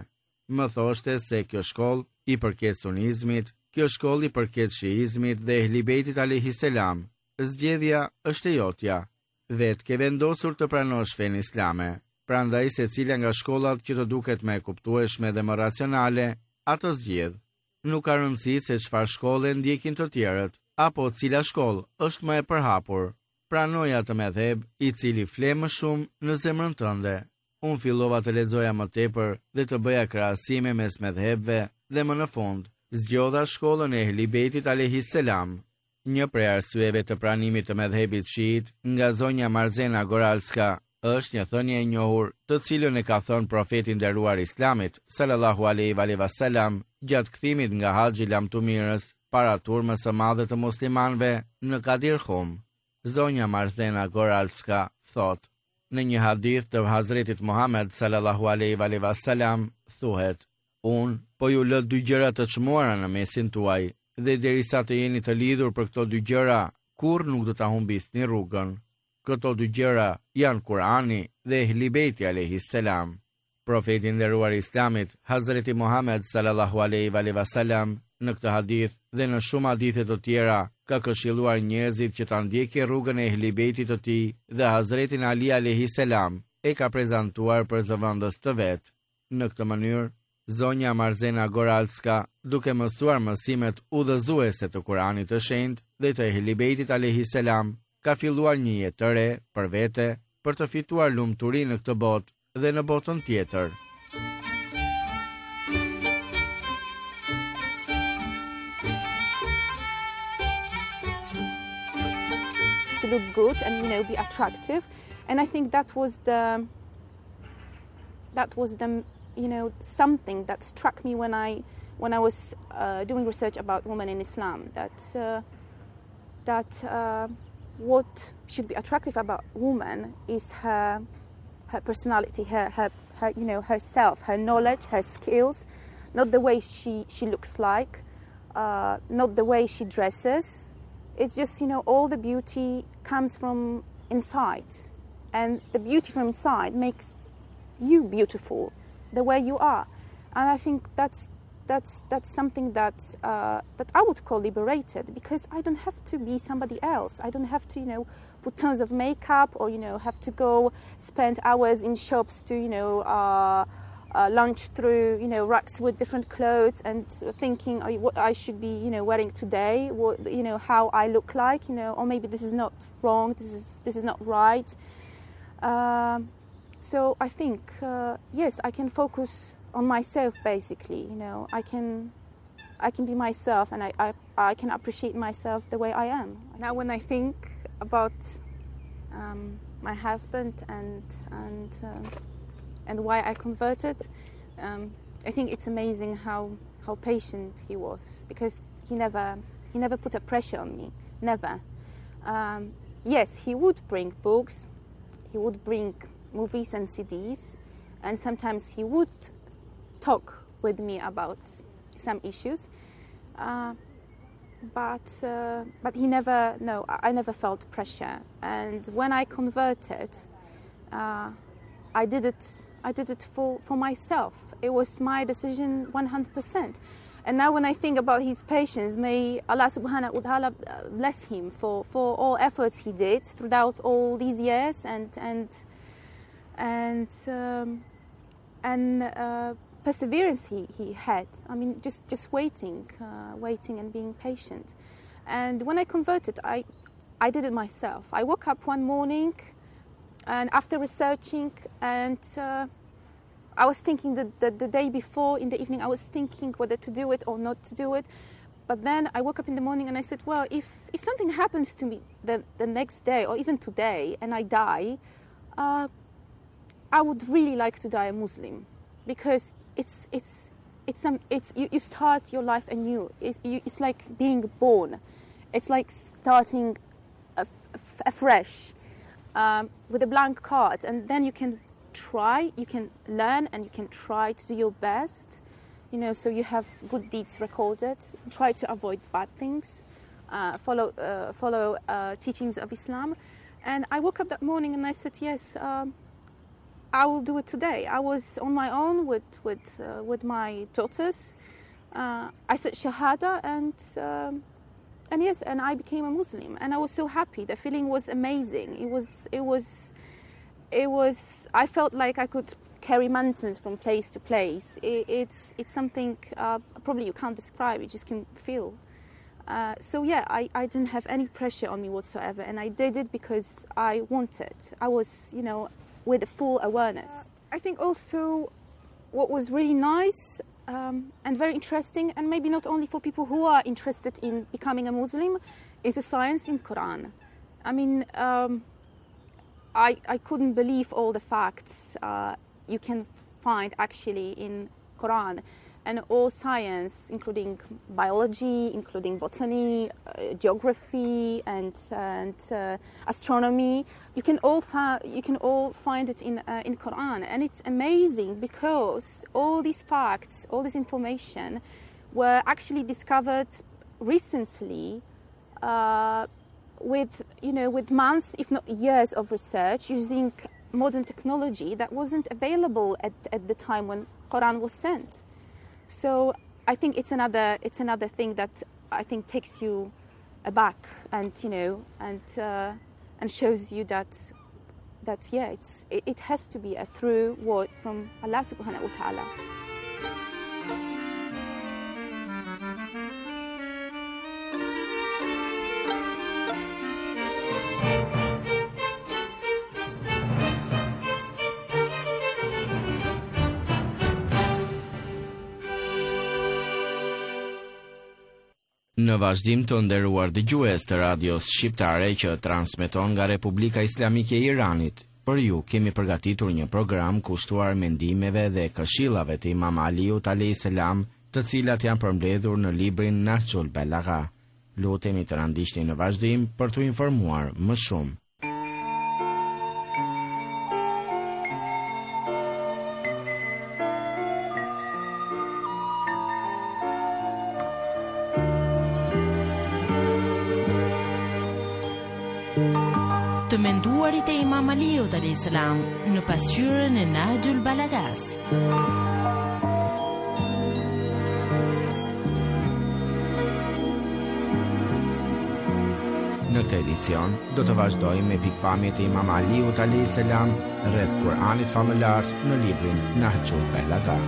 më thoshte se kjo shkollë i përket sunizmit, kjo shkollë i përket shiizmit dhe Ehlibetit alayhis salam. Zgjedhja është e jotja. Vetë ke vendosur të pranosh fenë islame. Prandaj secila nga shkollat që të duket më e kuptueshme dhe më racionale, ato zgjedh. Nuk ka rëndësi se çfarë shkolle ndjekin të tjerët, apo cila shkollë është më e përhapur. Pranoj atë medheb i cili fle më shumë në zemrën tënde. Unë fillova të lexoja më tepër dhe të bëja krahasime mes medhebve dhe më në fund zgjodha shkollën e Ehlibetit alayhis salam. Një prej arsyeve të pranimit të medhebit shiit nga zonja Marzena Goralska është një thënie e njohur, të cilën e ka thënë profeti nderuar Islamit sallallahu alaihi wasallam gjatë kthimit nga Haxhi i lamtumirës para turmës së madhe të muslimanëve në Kadir Khum. Zonja Marzena Goralska thot: në një hadith të Hazretit Muhammed sallallahu alaihi wasallam thuhet: unë po ju lë dy gjëra të çmuara në mesin tuaj, dhe derisa të jeni të lidhur për këto dy gjëra, kurrë nuk do ta humbisni rrugën. Këto dy gjëra janë Kurani dhe Ehlibeti alayhis salam. Profeti nderuar Islamit, Hazreti Muhammed sallallahu alaihi wasallam, në këtë hadith dhe në shumë hadithe të tjera, ka këshilluar njerëzit që ta ndjekin rrugën e Ehlibetit të tij dhe Hazretin Ali alayhis salam e ka prezantuar për zëvendës të vet. Në këtë mënyrë, zonja Marzena Goralska, duke mësuar mësimet udhëzuese të Kuranit të Shenjtë dhe të Ehlibetit alayhis salam, ka filluar një jetë të re për vete për të fituar lumturi në këtë botë dhe në botën tjetër. To look good and, you know, be attractive, and I think that was the that was the you know something that struck me when I when I was uh, doing research about women in Islam, that uh, that uh, what should be attractive about woman is her her personality, her, her her you know herself, her knowledge, her skills, not the way she she looks like, uh, not the way she dresses. It's just, you know, all the beauty comes from inside, and the beauty from inside makes you beautiful the way you are. And I think that's that's that's something that uh, that I would call liberated, because I don't have to be somebody else. I don't have to, you know, put tons of makeup, or, you know, have to go spend hours in shops to, you know, uh, uh, lunch through, you know, racks with different clothes and thinking oh, what I should be, you know, wearing today, what, you know, how I look like, you know, or maybe this is not wrong, this is this is not right. Uh, so I think uh, yes, I can focus on myself, basically. You know, I can I can be myself, and I, I I can appreciate myself the way I am. Now, when I think about um, my husband and and uh, and why I converted, um, I think it's amazing how how patient he was, because he never he never put a pressure on me, never. Um, yes, he would bring books, he would bring movies and C Ds, and sometimes he would talk with me about some issues, uh, but uh, but he never no I never felt pressure. And when I converted, uh, I did it I did it for, for myself. It was my decision one hundred percent. And now when I think about his patience, may Allah subhanahu wa ta'ala bless him for, for all efforts he did throughout all these years, and and and um, and uh, perseverance he, he had. I mean, just, just waiting, uh, waiting and being patient. And when I converted, I, I did it myself. I woke up one morning, and after researching, and uh, I was thinking that the, the day before, in the evening, I was thinking whether to do it or not to do it. But then I woke up in the morning and I said, well, if, if something happens to me the, the next day, or even today, and I die, uh, I would really like to die a Muslim, because it's it's it's some it's you, you start your life anew. It's, you, it's like being born. It's like starting af- afresh um, with a blank card, and then you can try, you can learn, and you can try to do your best. You know, so you have good deeds recorded. Try to avoid bad things. Uh, follow uh, follow uh, teachings of Islam. And I woke up that morning and I said, yes. Um, I will do it today. I was on my own with with uh, with my daughters. Uh, I said Shahada, and um, and yes, and I became a Muslim, and I was so happy. The feeling was amazing. It was it was it was. I felt like I could carry mountains from place to place. It, it's it's something uh, probably you can't describe. You just can feel. Uh, so yeah, I, I didn't have any pressure on me whatsoever, and I did it because I wanted. I was, you know, with a full awareness. Uh, I think also what was really nice um, and very interesting, and maybe not only for people who are interested in becoming a Muslim, is the science in Quran. I mean, um, I, I couldn't believe all the facts uh, you can find actually in Quran. And all science, including biology, including botany, uh, geography, and, and uh, astronomy, you can all fi- you can all find it in uh, in Quran, and it's amazing because all these facts, all this information, were actually discovered recently, uh, with you know with months, if not years, of research using modern technology that wasn't available at at the time when Quran was sent. So I think it's another it's another thing that I think takes you aback, and you know and uh, and shows you that that yeah it's it, it has to be a true word from Allah subhanahu wa ta'ala. Në vazhdim të nderuar dëgjues të radios shqiptare që transmeton nga Republika Islamike e Iranit, për ju kemi përgatitur një program kushtuar mendimeve dhe këshillave të Imam Aliut alayhis salam, të cilat janë përmbledhur në librin Nahjul Balagha. Lutemi të na ndiqni në vazhdim për t'u informuar më shumë. Të menduarit e Imam Aliut alayhis salam në pasqyrën e Nahjul Balaghas. Në këtë edicion do të vazhdojmë me pikpamjet e Imam Aliut alayhis salam rreth Kur'anit famëlar në librin Nahjul Balagha.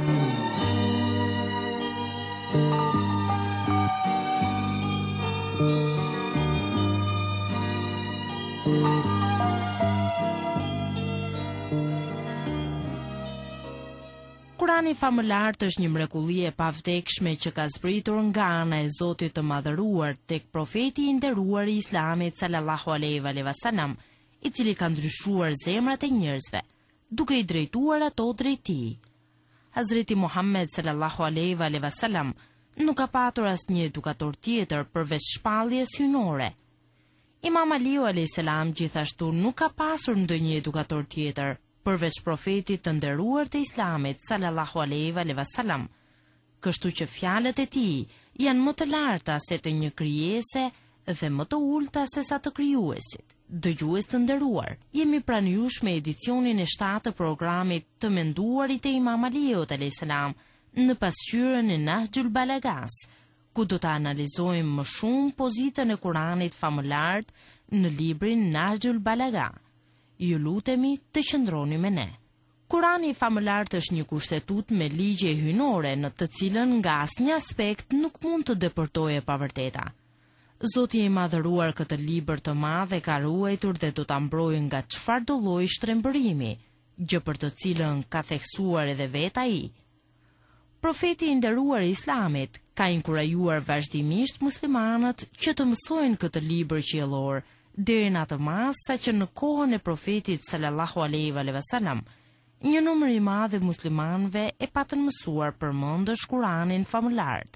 Kurani famëlart është një mrekulli e pavdekshme që ka zbritur nga ana e Zotit të Madhëruar tek profeti i nderuar i Islamit sallallahu alaihi wasallam, i cili ka ndryshuar zemrat e njerëzve, duke i drejtuar ato drejt tij. Hazreti Muhammed sallallahu alaihi wasallam nuk ka patur asnjë edukator tjetër përveç shpalljes hyjnore. Imam Aliu alayhis salam gjithashtu nuk ka pasur ndonjë edukator tjetër përveç profetit të nderuar të Islamit sallallahu alaihi wasallam, kështu që fjalët e tij janë më të larta se të një krijese dhe më të ulta se sa të krijuesit. Dëgjues të nderuar, jemi pranë jush me edicionin e shtatë të programit Të menduarit e Imam Aliut alayhis salam në pasqyrën e Nahjul Balaghas, ku do të analizojmë më shumë pozitën e Kuranit famëlart në librin Nahjul Balagha. Ju lutemi të qëndroni me ne. Kurani famëlart është një kushtetut me ligje hyjnore në të cilën nga asnjë aspekt nuk mund të depërtojë pa vërteta. Zoti i madhëruar këtë libër të madh e ka ruajtur dhe do ta mbrojë nga çfarëdo lloji shtrembërimi, gjë për të cilën ka theksuar edhe vetë ai. Profeti i nderuar i Islamit ka inkurajuar vazhdimisht muslimanët që të mësojnë këtë libër qiellor, deri në atë mas sa që në kohën e profetit sallallahu alaihi wasallam, një numër i madh i muslimanëve e patën mësuar përmendësh Kuranin famëlart.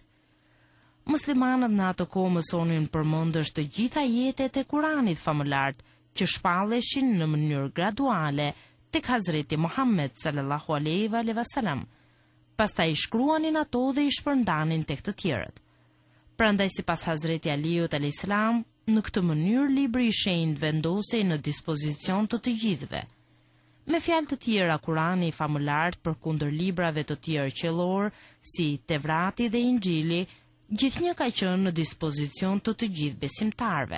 Muslimanët në atë kohë mësonin përmendësh të gjitha jetet e Kuranit famëlart, që shpalleshin në mënyrë graduale tek Hazreti Muhammed sallallahu alaihi wasallam. Pastaj shkruanin ato dhe i shpërndanin tek të tjerët. Prandaj sipas Hazreti Aliut alayhis salam, në këtë mënyrë libri i shenjtë vendosej në dispozicion të të gjithëve. Me fjalë të tjera, Kurani i famulart përkundër librave të tjerë qellor, si Tevrati dhe Injili, gjithnjë ka qenë në dispozicion të të gjithë besimtarve.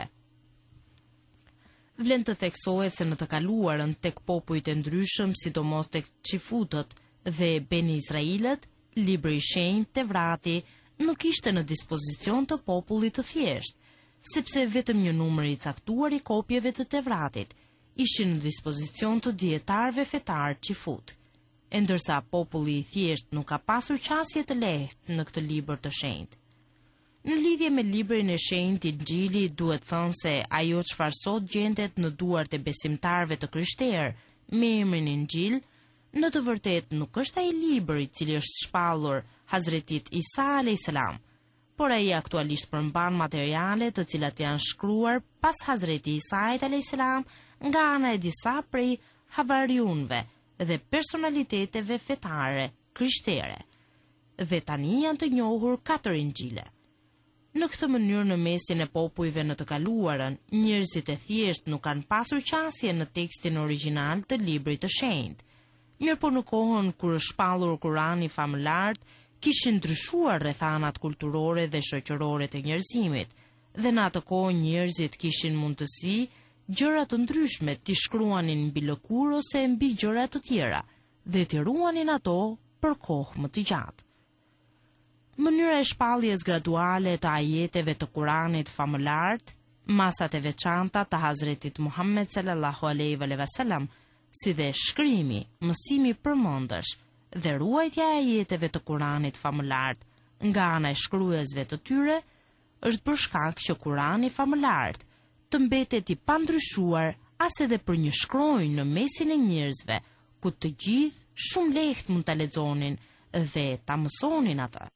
Vlen të theksohet se në të kaluarën tek popujt e ndryshëm, sidomos tek Xifutët dhe Beni Israilët, libri i shenjtë Tevrati nuk ishte në dispozicion të popullit të thjesht, sepse vetëm një numër i caktuar i kopjeve të Tevratit ishin në dispozicion të dietarëve fetar Xifut, e ndërsa populli i thjesht nuk ka pasur qasje të lehtë në këtë libër të shenjtë. Në lidhje me librin e shenjtë Injili, duhet thënë se ajo çfarë sot gjendet në duart e besimtarëve të krishterë me emrin Injil, në të vërtetë nuk është ai libër i cili është shpallur Hazretit Isa alayhis salam, por ai aktualisht përmban materiale të cilat janë shkruar pas Hazreti Isait alayhis salam nga ana e disa prej havariunve dhe personaliteteve fetare krishtere. Dhe tani janë të njohur katër Injile. Në këtë mënyrë, në mesin e popujve në të kaluarën, njerëzit e thjesht nuk kanë pasur qasje në tekstin origjinal të librit të shenjtë. Mirë po në kohën kur është shpallur Kurani famulart, kishin ndryshuar rrethanat kulturore dhe shoqërore të njerëzimit, dhe në atë kohë njerëzit kishin mundësi gjëra të ndryshme t'i shkruanin mbi lëkurë ose mbi gjëra të tjera, dhe t'i ruanin ato për kohë më të gjatë. Mënyra e shpalljes graduale të ajeteve të Kuranit famulart, masat e veçanta të Hazretit Muhammed sallallahu alaihi ve sellem, si dhe shkrimi, mësimi përmendësh dhe ruajtja e ajeteve të Kuranit famulart nga ana e shkruesve të tyre, është për shkak që Kurani famulart të mbetet i pandryshuar as edhe për një shkronjë në mesin e njerëzve, ku të gjithë shumë lehtë mund ta lexonin dhe ta mësonin atë.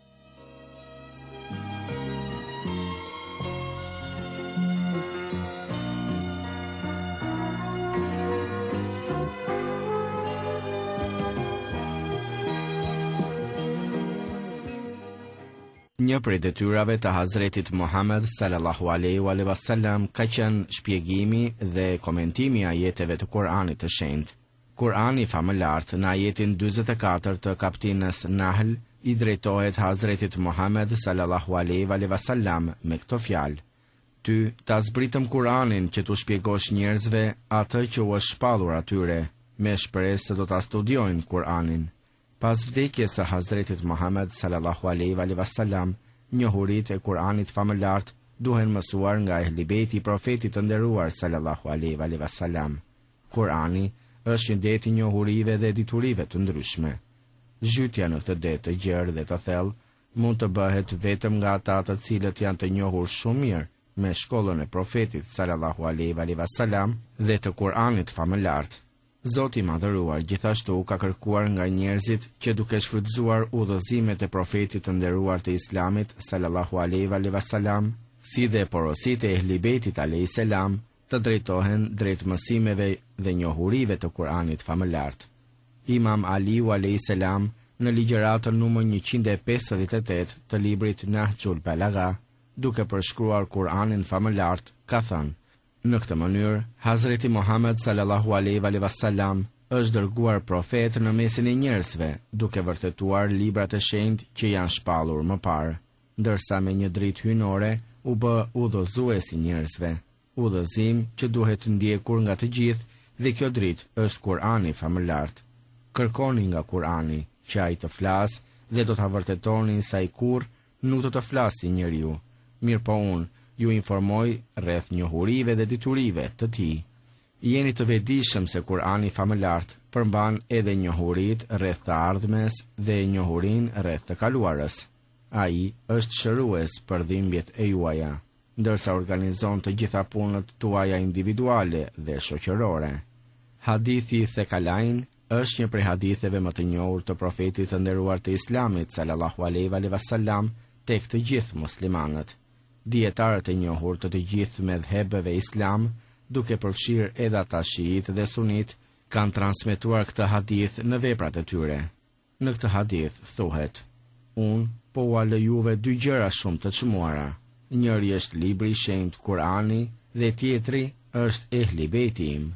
Një prej detyrave të Hazretit Muhammed sallallahu alaihi wa sallam ka qenë shpjegimi dhe komentimi i ajeteve të Kuranit të shenjtë. Kurani famulart në ajetin dyzet e katër të kapitullin Nahl i drejtohet Hazretit Muhammed sallallahu alaihi wa sallam me këto fjalë: Ty ta zbritëm Kuranin që t'u shpjegosh njerëzve atë që u është shpallur atyre, me shpresë se do ta studiojnë Kuranin. Pas vdekjes së Hazretit Muhammed sallallahu alaihi wa sallam, njohuritë e Kuranit famulart duhen mësuar nga ehlibeti i profetit të nderuar sallallahu alaihi wa sallam. Kurani është një det i njohurive dhe diturive të ndryshme. Zhytja në këtë det të gjerë dhe të thellë mund të bëhet vetëm nga ata të cilët janë të njohur shumë mirë me shkollën e profetit sallallahu alaihi wa sallam dhe të Kuranit famulart. Zoti i madhëruar gjithashtu ka kërkuar nga njerëzit që duke shfrytzuar udhëzimet e profetit të nderuar të Islamit sallallahu alaihi wa sallam, si dhe porositë e ehlibetit alayhis salam, të drejtohen drejt mësimeve dhe njohurive të Kuranit famulart. Imam Aliu alayhis salam në ligjëratën numër njëqind e pesëdhjetë e tetë të librit Nahjul Balagha, duke përshkruar Kuranin famulart, ka thënë: Në këtë mënyrë, Hazreti Muhammed sallallahu alaihi wa sallam është dërguar profet në mesin e njerëzve, duke vërtetuar librat e shenjtë që janë shpallur më parë, ndërsa me një dritë hyjnore u bë udhëzues i njerëzve, udhëzim që duhet ndjekur nga të gjithë, dhe kjo dritë është Kurani famulart. Kërkoni nga Kurani që ai të flasë dhe do ta vërtetoni se ai kurrë nuk do të flasë njeriu. Mirë po unë ju informoj rreth njohurive dhe diturive të tij. Jeni të vetëdijshëm se Kurani famulart përmban edhe njohuritë rreth të ardhmes dhe njohurinë rreth të kaluarës. Ai është shërues për dhimbjet e juaja, ndërsa organizon të gjitha punët tuaja individuale dhe shoqërore. Hadithi Thekalain është një prej haditheve më të njohur të profetit të nderuar të Islamit sallallahu alaihi wa sallam tek të gjithë muslimanët. Dietarët e njohur të të gjithë medhhebeve islam, duke përfshirë edhe ata shiit dhe sunit, kanë transmetuar këtë hadith në veprat e tyre. Në këtë hadith thuhet: Unë po ua lejuve dy gjëra shumë të çmuara. Njëri është libri i shenjtë Kurani dhe tjetri është ehli bejti im.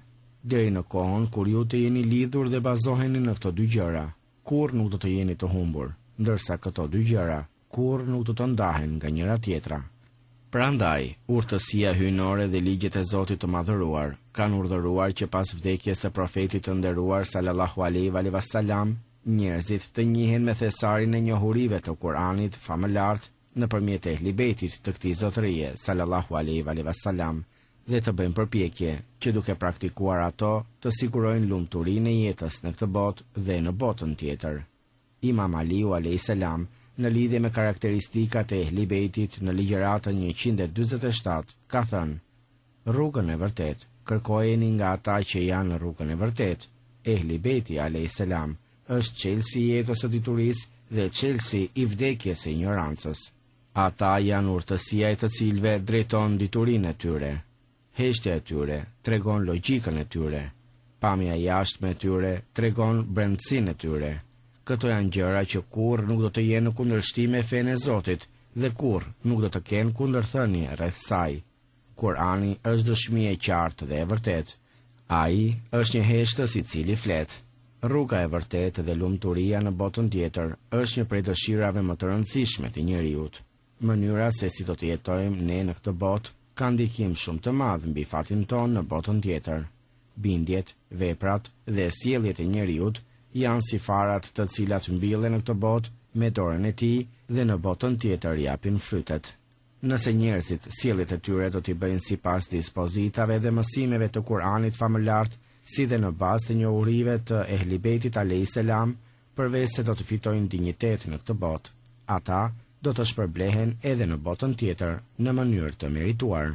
deri në kohën kur ju të jeni lidhur dhe bazoheni në këto dy gjëra, kur nuk do të jeni të humbur, ndërsa këto dy gjëra kur nuk do të ndahen nga njëra tjetra. Prandaj, urtësia hyjnore dhe ligjet e Zotit të Madhëruar kanë urdhëruar që pas vdekjes së profetit të nderuar sallallahu alaihi wasallam, njerëzit të njihen me thesarin e njohurive të Kuranit famëlart nëpërmjet Ehli Bejtit të këtij zotërie sallallahu alaihi wasallam dhe të bëjnë përpjekje që duke praktikuar ato të sigurojnë lumturinë e jetës në këtë botë dhe në botën tjetër. Imam Aliu alayhis salam në lidhje me karakteristikat e Ehli Bejtit në ligjëratën njëqind e dyzet e shtatë ka thënë: rrugën e vërtet kërkojeni nga ata që janë në rrugën e vërtet. Ehli Bejti alayhis salam është çelësi i jetës së diturisë dhe çelësi i vdekjes së ignorancës. Ata janë urtësia e të cilëve drejton diturinë e tyre. Heshtja e tyre tregon logjikën e tyre. Pamja jashtme e tyre tregon brendësinë e tyre. Këto janë gjëra që kurrë nuk do të jenë në kundërshtim me fenë e Zotit dhe kurrë nuk do të kenë kundërthënie rreth saj. Kurani është dëshmi e qartë dhe e vërtetë. Ai është një heshtës i cili flet. Rruga e vërtetë dhe lumturia në botën tjetër është një prej dëshirave më të rëndësishme të njerëzit. Mënyra se si do të jetojmë ne në këtë botë ka ndikim shumë të madh mbi fatin tonë në botën tjetër. Bindjet, veprat dhe sjelljet e njerëzit janë si farat të cilat mbillen në këtë botë me dorën e tij dhe në botën tjetër japin frytet. Nëse njerëzit sjelljet e tyre do t'i bëjnë sipas dispozitave dhe mësimeve të Kuranit famëlart, si dhe në bazë të njohurive të Ehli Bejtit alayhis salam, përveç se do të fitojnë dinjitet në këtë botë, ata do të shpërblehen edhe në botën tjetër në mënyrë të merituar.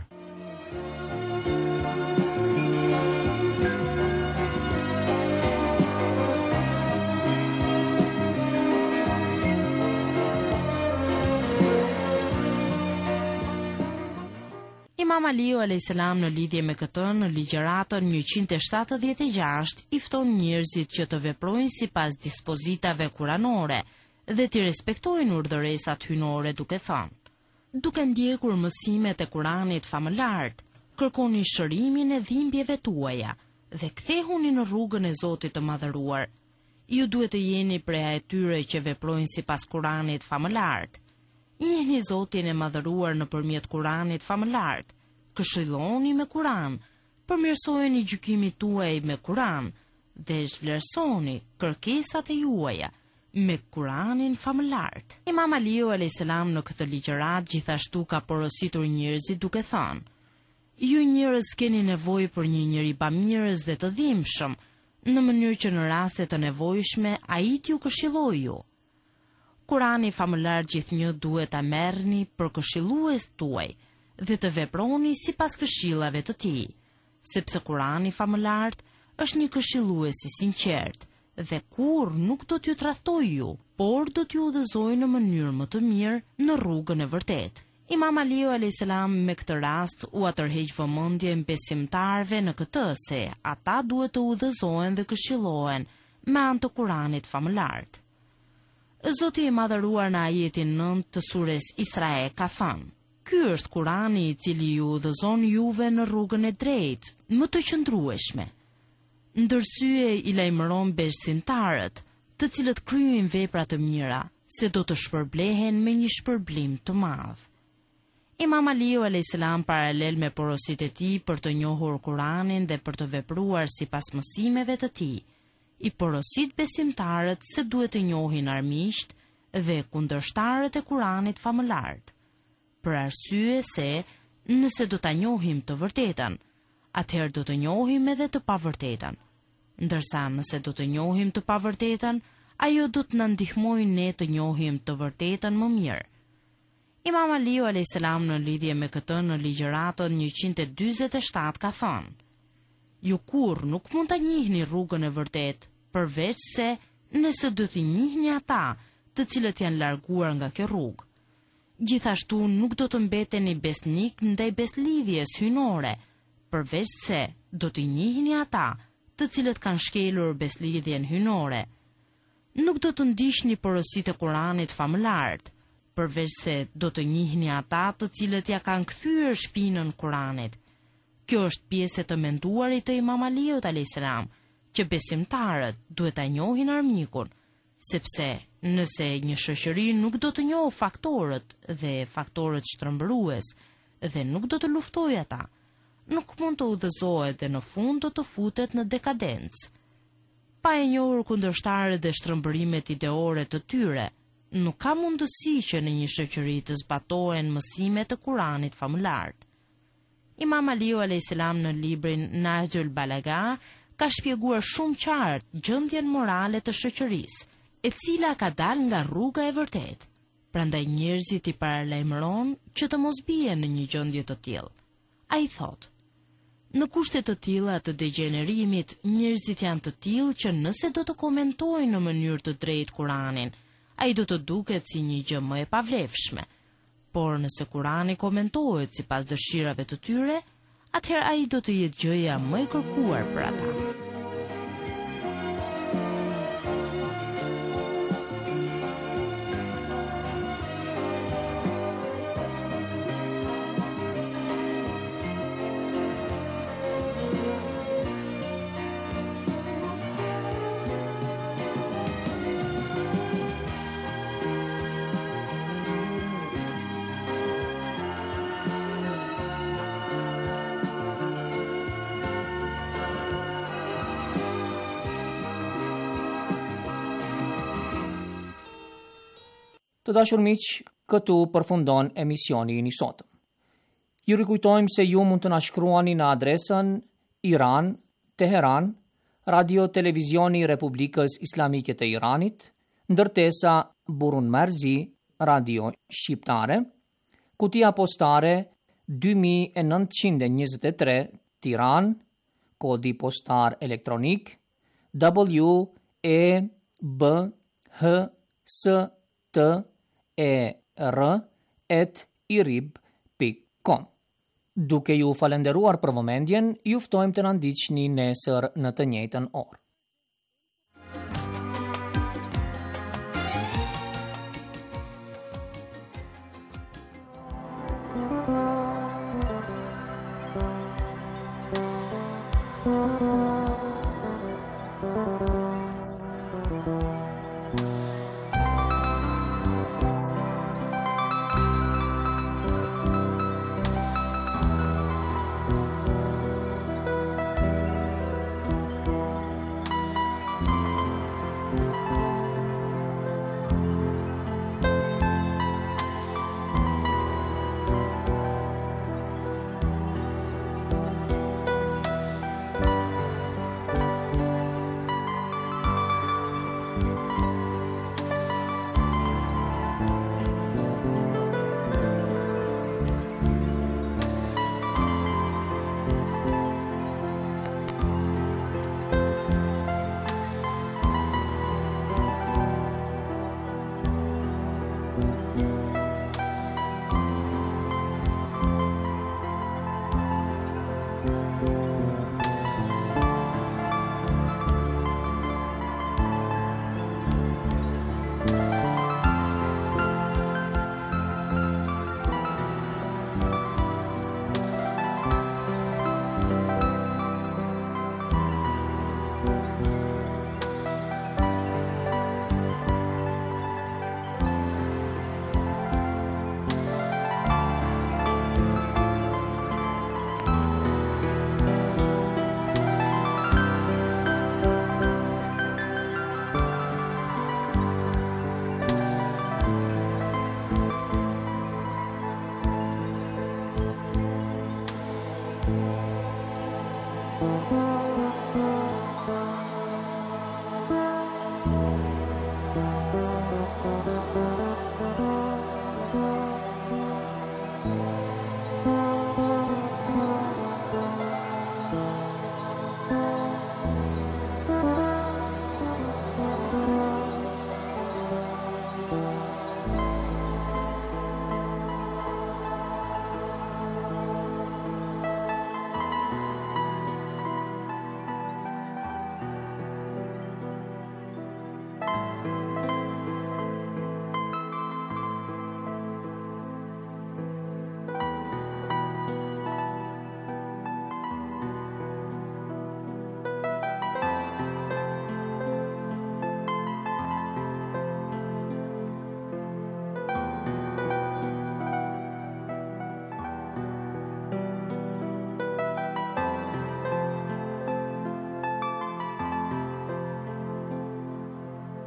Imam Aliu alayhis salam në lidhje me këtë në ligjëratën njëqind e shtatëdhjetë e gjashtë i fton njerëzit që të veprojnë sipas dispozitave kuranore dhe të respektojnë urdhëresat hyjnore duke thënë: duke ndjekur mësimet e Kuranit famëlart, kërkoni shërimin e dhimbjeve tuaja dhe kthehuni në rrugën e Zotit të Madhëruar. Ju duhet të jeni prej atyre që veprojnë sipas Kuranit famëlart. Njihni Zotin e Madhëruar nëpërmjet Kuranit famëlart. Këshilloni me Kuran, përmirësojeni gjykimin tuaj me Kuran dhe zhvlerësoni kërkesat e juaja me Kuranin famëlart. Imam Aliu alayhis salam në këtë ligjërat gjithashtu ka porositur njerëzit duke thënë: ju njerëz keni nevojë për një njeri bamirës dhe të dhimbshëm, në mënyrë që në raste të nevojshme ai t'ju këshillojë ju. Kurani famëlar gjithnjë duhet ta merrni për këshillues tuaj dhe të veproni sipas këshillave të tij, sepse Kurani famëlart është një këshillues i sinqert dhe kur nuk do t'ju tradhtojë ju, por do t'ju udhëzojë në mënyrë më të mirë në rrugën e vërtetë. Imam Aliu alayhis salam me këtë rast u atërheq vëmendjen besimtarëve në këtë se ata duhet të udhëzohen dhe këshillohen me anë të Kuranit famëlart. Zoti i Madhëruar në ajetin nëntë të sures Isra ka thënë: ky është Kurani i cili ju udhëzon juve në rrugën e drejtë, më të qëndrueshme. Ndërsye i lajmëron besimtarët, të cilët kryejnë vepra të mira, se do të shpërblehen me një shpërblim të madh. Imam Aliu alayhis salam paralel me porositë e tij për të njohur Kuranin dhe për të vepruar sipas mësimeve të tij, i porosit besimtarët se duhet të njohin armiqt dhe kundërshtarët e Kuranit famëlart, për arsye se nëse do ta njohim të vërtetën, atëherë do të njohim edhe të pavërtetën. Ndërsa nëse do të njohim të pavërtetën, ajo do të na ndihmojë ne të njohim të vërtetën më mirë. Imam Aliu alayhis salam në lidhje me këtë në ligjëratën njëqind e dyzet e shtatë ka thënë: ju kur nuk mund ta njihni rrugën e vërtetë, përveç se nëse do të njihni ata të cilët janë larguar nga kjo rrugë. Gjithashtu nuk do të mbeteni besnik ndaj beslidhjes hyjnore, përveç se do të njihni ata të cilët kanë shkelur beslidhjen hyjnore. Nuk do të ndiqni porositë e Kuranit famëlart, përveç se do të njihni ata të cilët ja kanë kthyer shpinën Kuranit. Kjo është pjesë e të menduarit të Imam Aliut alayhis salam, që besimtarët duhet ta njohin armikun, sepse nëse një shoqëri nuk do të njohë faktorët dhe faktorët shtrembërues dhe nuk do të luftojë ata, nuk mund të udhëzohet dhe në fund do të futet në dekadencë. Pa e njohur kundërshtarët dhe shtrembërimet ideore të tyre, nuk ka mundësi që në një shoqëri të zbatohen mësimet e Kuranit famullar. Imam Aliu alayhis salam në librin Nahjul Balagha ka shpjeguar shumë qartë gjendjen morale të shoqërisë, e cila ka dalë nga rruga e vërtetë. Prandaj njerëzit i paralajmëron që të mos bien në një gjendje të tillë. Ai thotë: në kushte të tilla të degenerimit, njerëzit janë të tillë që nëse do të komentojnë në mënyrë të drejtë Kuranin, ai do të duket si një gjë më e pavlefshme. Por nëse Kurani komentohet sipas dëshirave të tyre, atëherë ai do të jetë gjëja më e kërkuar për ata. Të dashur miq, këtu përfundon emisioni i sotëm. Ju rikujtojmë se ju mund të na shkruani në adresën Iran, Teheran, Radio Televizioni Republikës Islamike të Iranit, ndërtesa Burun Marzi, Radio Shqiptare, kutia postare dy mijë e nëntëqind e njëzet e tre, Tiranë, kodi postar elektronik W E B H S T E R at irib dot com. Duke ju falenderuar për vëmendjen, ju ftojmë të na ndiqni nesër në të njëjtën orë.